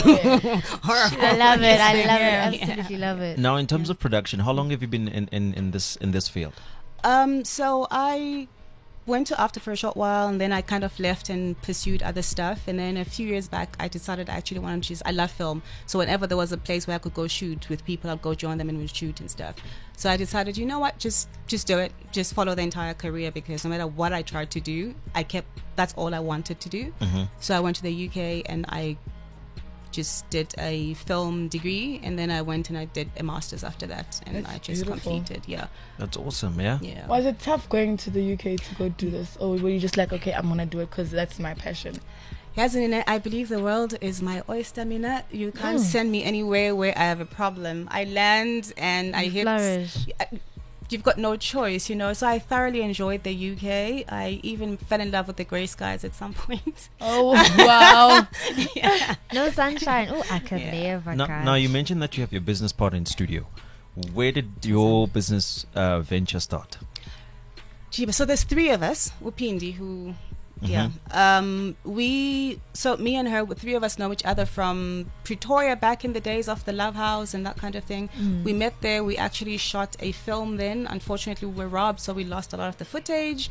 I love it. I love Yeah. it. Absolutely love it. Now, in terms of production, how long have you been in, in, in this in this field? Um, so I went to After for a short while, and then I kind of left and pursued other stuff. And then a few years back, I decided I actually wanted to just, I love film. So whenever there was a place where I could go shoot with people, I'd go join them and we'd shoot and stuff. So I decided, you know what, just just do it. Just follow the entire career, because no matter what I tried to do, I kept, that's all I wanted to do. Mm-hmm. So I went to the U K and I just did a film degree, and then I went and I did a master's after that, and That's I just beautiful. completed. Yeah, That's awesome, yeah? yeah. Was it tough going to the U K to go do this? Or were you just like, okay, I'm going to do it because that's my passion? Yes, and I believe the world is my oyster, Mina. You can't send me anywhere where I have a problem. I land and I hit. Flourish. I- You've got no choice, you know. So I thoroughly enjoyed the U K. I even fell in love with the grey skies at some point. Oh, wow. No sunshine. Oh, I could Yeah. never. Now, guys. now, you mentioned that you have your business partner in studio. Where did your business uh, venture start? Gee, so there's three of us, Upindi, who, yeah. Um, we, so me and her, the three of us know each other from Pretoria back in the days of the Love House and that kind of thing. We met there. We actually shot a film then. Unfortunately, we were robbed, so we lost a lot of the footage.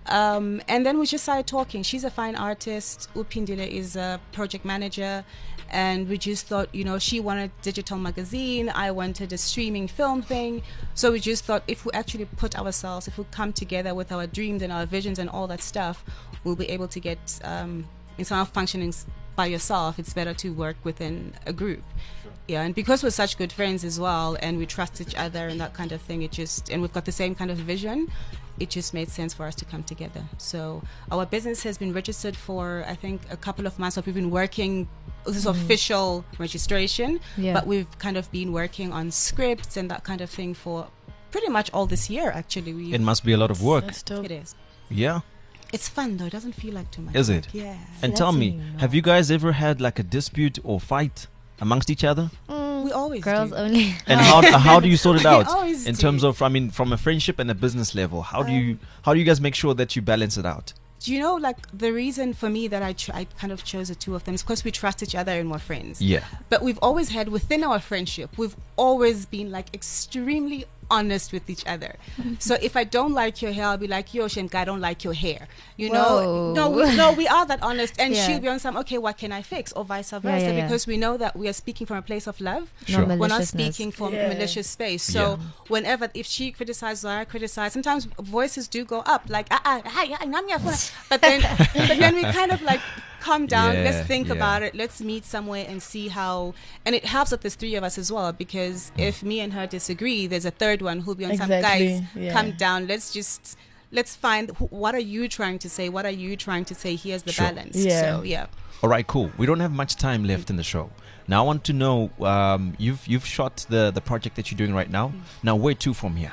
Um, and then we just started talking. She's a fine artist. Upindile is a project manager. And we just thought, you know, she wanted digital magazine. I wanted a streaming film thing. So we just thought, if we actually put ourselves, if we come together with our dreams and our visions and all that stuff, we'll be able to get, um, instead of functioning s- by yourself, it's better to work within a group. Yeah, and because we're such good friends as well, and we trust each other and that kind of thing, it just, and we've got the same kind of vision, it just made sense for us to come together. So our business has been registered for, I think, a couple of months, but we've been working, this is official registration, Yeah. but we've kind of been working on scripts and that kind of thing for pretty much all this year, actually. We It must be a lot of work. That's dope. It is. Yeah. It's fun, though. It doesn't feel like too much. Is it? Yeah. And that's tell when me, you know. have you guys ever had like a dispute or fight amongst each other? We always Girls do. only. And how how do you sort it We out always in do. terms of, I mean, from a friendship and a business level? How do you how do you guys make sure that you balance it out? Do you know, like, the reason for me that I, ch- I kind of chose the two of them is because we trust each other and we're friends. Yeah. But we've always had, within our friendship, we've always been, like, extremely honest with each other. So if I don't like your hair, I'll be like, yo, Shenka, I don't like your hair. You know? Whoa. No, we, no, we are that honest. And Yeah. she'll be on some, okay, what can I fix? Or vice versa. yeah, yeah. Because we know that we are speaking from a place of love. Sure. No We're not maliciousness. speaking from Yeah. malicious space. So Yeah. whenever, if she criticizes or I criticize, sometimes voices do go up, like, ah, ah, hi, hi, nam ya phone." but then, but then we kind of like calm down. Yeah, Let's think yeah. about it. Let's meet somewhere and see how. And it helps that there's three of us as well, because if me and her disagree, there's a third one who'll be on some Exactly, guys. yeah. Come down. Let's just. Let's find wh- what are you trying to say? What are you trying to say? Here's the Sure. balance. Yeah. So yeah. All right, cool. We don't have much time left in the show. Now I want to know, um, you've you've shot the the project that you're doing right now. Now where to from here?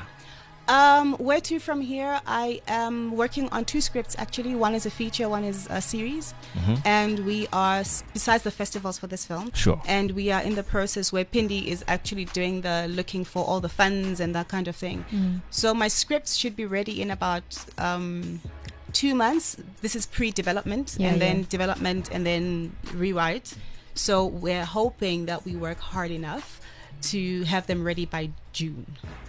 Um, where to from here? I am working on two scripts actually. One is a feature, one is a series, and we are s- besides the festivals for this film. Sure. And we are in the process where Pindi is actually doing the looking for all the funds and that kind of thing. So my scripts should be ready in about um, two months. This is pre-development, Yeah, and then yeah. development, and then rewrite. So we're hoping that we work hard enough to have them ready by June.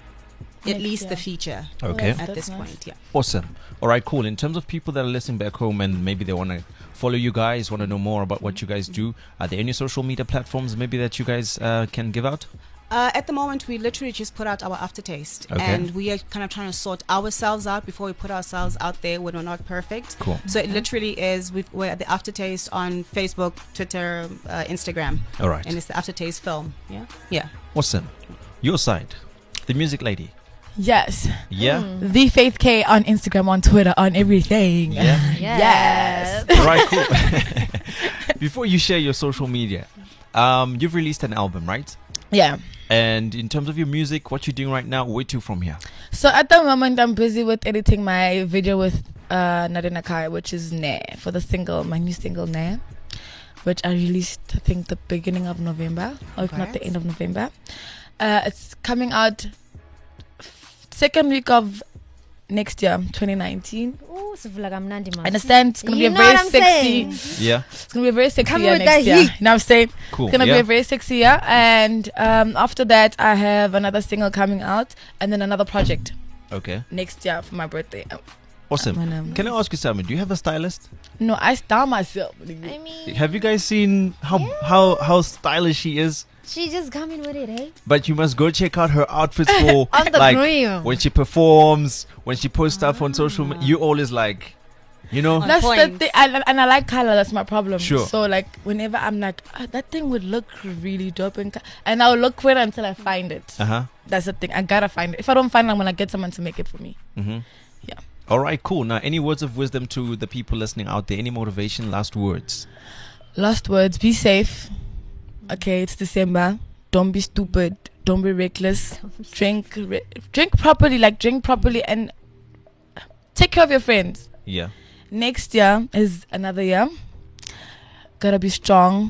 At Next least the year. feature Okay. at That's this nice. point, yeah. Awesome. All right, cool. In terms of people that are listening back home and maybe they want to follow you guys, want to know more about what you guys do, are there any social media platforms maybe that you guys uh, can give out? Uh, at the moment, we literally just put out our aftertaste, Okay. and we are kind of trying to sort ourselves out before we put ourselves out there when we're not perfect. Cool. So it literally is we've, we're at the aftertaste on Facebook, Twitter, uh, Instagram, All right. and it's the aftertaste film. Yeah, yeah. Awesome. Your side, the music lady. Yes. Yeah. The Faith K on Instagram, on Twitter, on everything. Yeah. Yes. All right, cool. Before you share your social media, um, you've released an album, right? Yeah. And in terms of your music, what you're doing right now, where to from here? So at the moment, I'm busy with editing my video with uh, Nadina Kai, which is Ne, for the single, my new single Ne, which I released, I think, the beginning of November, or if not the end of November. Uh, it's coming out f- second week of next year, twenty nineteen. Ooh, sivula kamnandi, man. Understand? It's gonna You be a know very what I'm sexy. saying? Yeah. It's gonna be a very sexy Come year with next that year. heat. You know what I'm saying? Cool. It's gonna yeah. be a very sexy year, and um, after that, I have another single coming out, and then another project Okay. next year for my birthday. Uh, Awesome. when, um, Can I ask you something? Do you have a stylist? No, I style myself. I mean, Have you guys seen how how how stylish she is? she just coming with it, hey? But you must go check out her outfits for On the like gram. when she performs, when she posts stuff on social media. You always like, you know. On That's the point. thing, and, and I like color. That's my problem. Sure. So like, whenever I'm like, "Ah, that thing would look really dope, and, co-" and I'll look for it until I find it. Uh huh. That's the thing. I gotta find it. If I don't find it, I'm gonna get someone to make it for me. Mm-hmm. Yeah. All right. Cool. Now, any words of wisdom to the people listening out there? Any motivation? Last words. Last words: be safe. Okay, it's December. Don't be stupid. Don't be reckless. Drink, re- drink properly. Like drink properly, and take care of your friends. Yeah. Next year is another year. Gotta be strong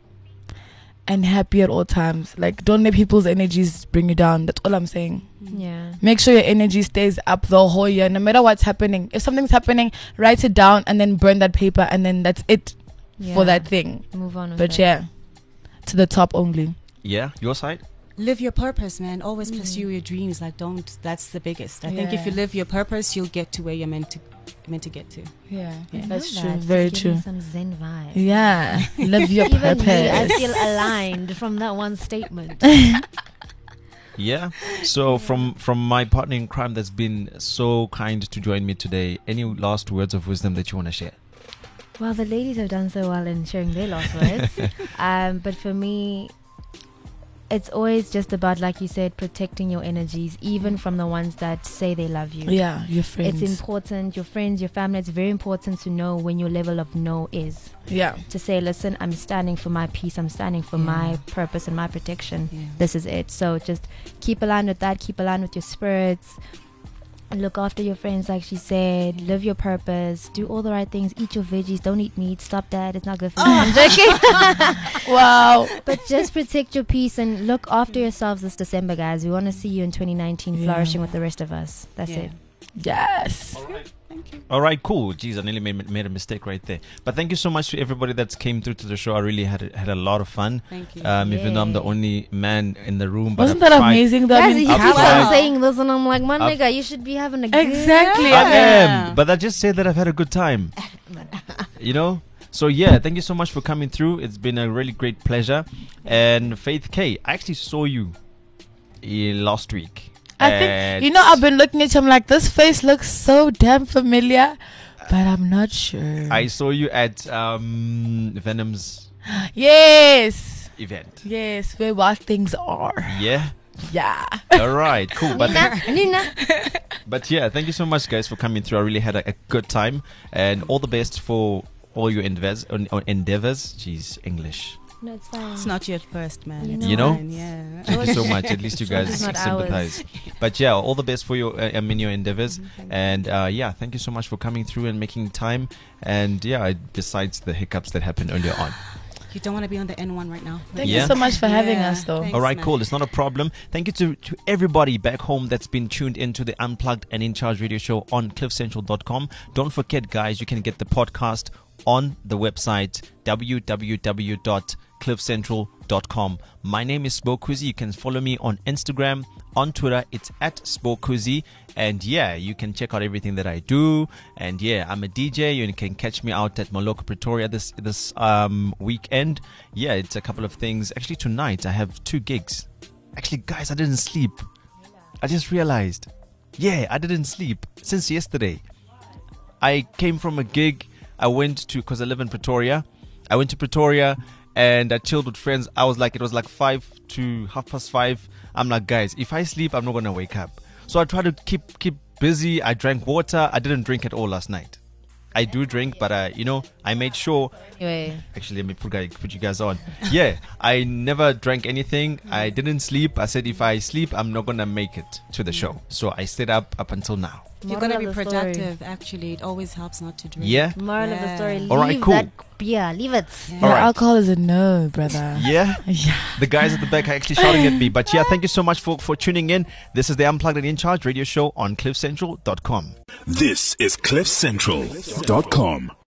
and happy at all times. Like, don't let people's energies bring you down. That's all I'm saying. Yeah. Make sure your energy stays up the whole year, no matter what's happening. If something's happening, write it down and then burn that paper, and then that's it yeah. for that thing. Move on. With But it. yeah, to the top only. Yeah. Your side. Live your purpose, man. Always pursue your dreams. Like, don't. That's the biggest. I think if you Yeah. live your purpose, you'll get to where you're meant to meant to get to. Yeah, Yeah. that's Love true. that. Very Just give me true. Some Zen vibe. Yeah, live your Even me, I purpose. feel aligned from that one statement. Yeah. So from from my partner in crime that's been so kind to join me today, any last words of wisdom that you want to share? Well, the ladies have done so well in sharing their last words. um, but for me, it's always just about, like you said, protecting your energies, even from the ones that say they love you. Yeah, your friends. It's important, your friends, your family, it's very important to know when your level of no is. Yeah. To say, listen, I'm standing for my peace, I'm standing for Yeah. my purpose and my protection. Yeah. This is it. So just keep aligned with that, keep aligned with your spirits. Look after your friends, like she said. Live your purpose. Do all the right things. Eat your veggies. Don't eat meat. Stop that. It's not good for you. I'm joking. Wow. But just protect your peace and look after yourselves this December, guys. We want to see you in twenty nineteen Yeah. flourishing with the rest of us. That's Yeah. it. Yes. Thank you. All right, cool. Jeez, I nearly made, made a mistake right there. But thank you so much to everybody that's came through to the show. I really had a, had a lot of fun. Thank you. Um, Even though I'm the Yay. only man in the room, but Wasn't I've that tried- amazing though? I Guys, mean, he I've keeps tried- on saying this, and I'm like, my I've- nigga, you should be having a good Exactly. I Yeah. am, but I just said that I've had a good time. You know. So yeah, thank you so much for coming through. It's been a really great pleasure. And Faith K, I actually saw you eh, last week. I think, you know, I've been looking at you. I'm like, this face looks so damn familiar, but I'm not sure. I saw you at um, Venom's yes. event. Yes, where wild things are. Yeah. Yeah. All right. Cool. But Nina, Nina. but yeah, thank you so much, guys, for coming through. I really had a, a good time, and all the best for all your endeavors. endeavors. Jeez, English. No, it's fine. It's not your first, man. You It's know You know? fine, Yeah. Thank you so much. At least you George guys is not sympathize. But yeah, all the best for your uh, I mean your endeavors. Mhm. And uh, yeah, thank you so much for coming through and making time. And yeah, besides the hiccups that happened earlier on. You don't want to be on the N one right now. Thank Yeah. you so much for having Yeah, us, though. thanks. All right, man. cool. It's not a problem. Thank you to, to everybody back home that's been tuned into the Unplugged and In Charge radio show on cliff central dot com. Don't forget, guys, you can get the podcast on the website w w w dot cliff central dot com. My name is Spokuzi. You can follow me on Instagram, on Twitter. It's at Spokuzi. And yeah, you can check out everything that I do. And yeah, I'm a D J. You can catch me out at Moloko Pretoria this this um weekend. Yeah, it's a couple of things. Actually, tonight I have two gigs. Actually, guys, I didn't sleep. I just realized. Yeah, I didn't sleep since yesterday. I came from a gig. I went to, because I live in Pretoria. I went to Pretoria and I chilled with friends. I was like, it was like five to half past five. I'm like, guys, if I sleep, I'm not going to wake up. So I try to keep keep busy. I drank water. I didn't drink at all last night. I do drink, but uh, you know, I made sure. Anyway. Actually, let me put, put you guys on. Yeah, I never drank anything. I didn't sleep. I said if I sleep, I'm not gonna make it to the show. So I stayed up up until now. You're Moral gonna be of the productive. story. Actually, it always helps not to drink. Yeah. Moral of the Yeah. story. Leave All right, cool. that beer. Leave it. Yeah, All right. alcohol is a no, brother. Yeah. Yeah. The guys at the back are actually shouting at me. But yeah, thank you so much for, for tuning in. This is the Unplugged and In Charge radio show on cliff central dot com. This is cliff central dot com.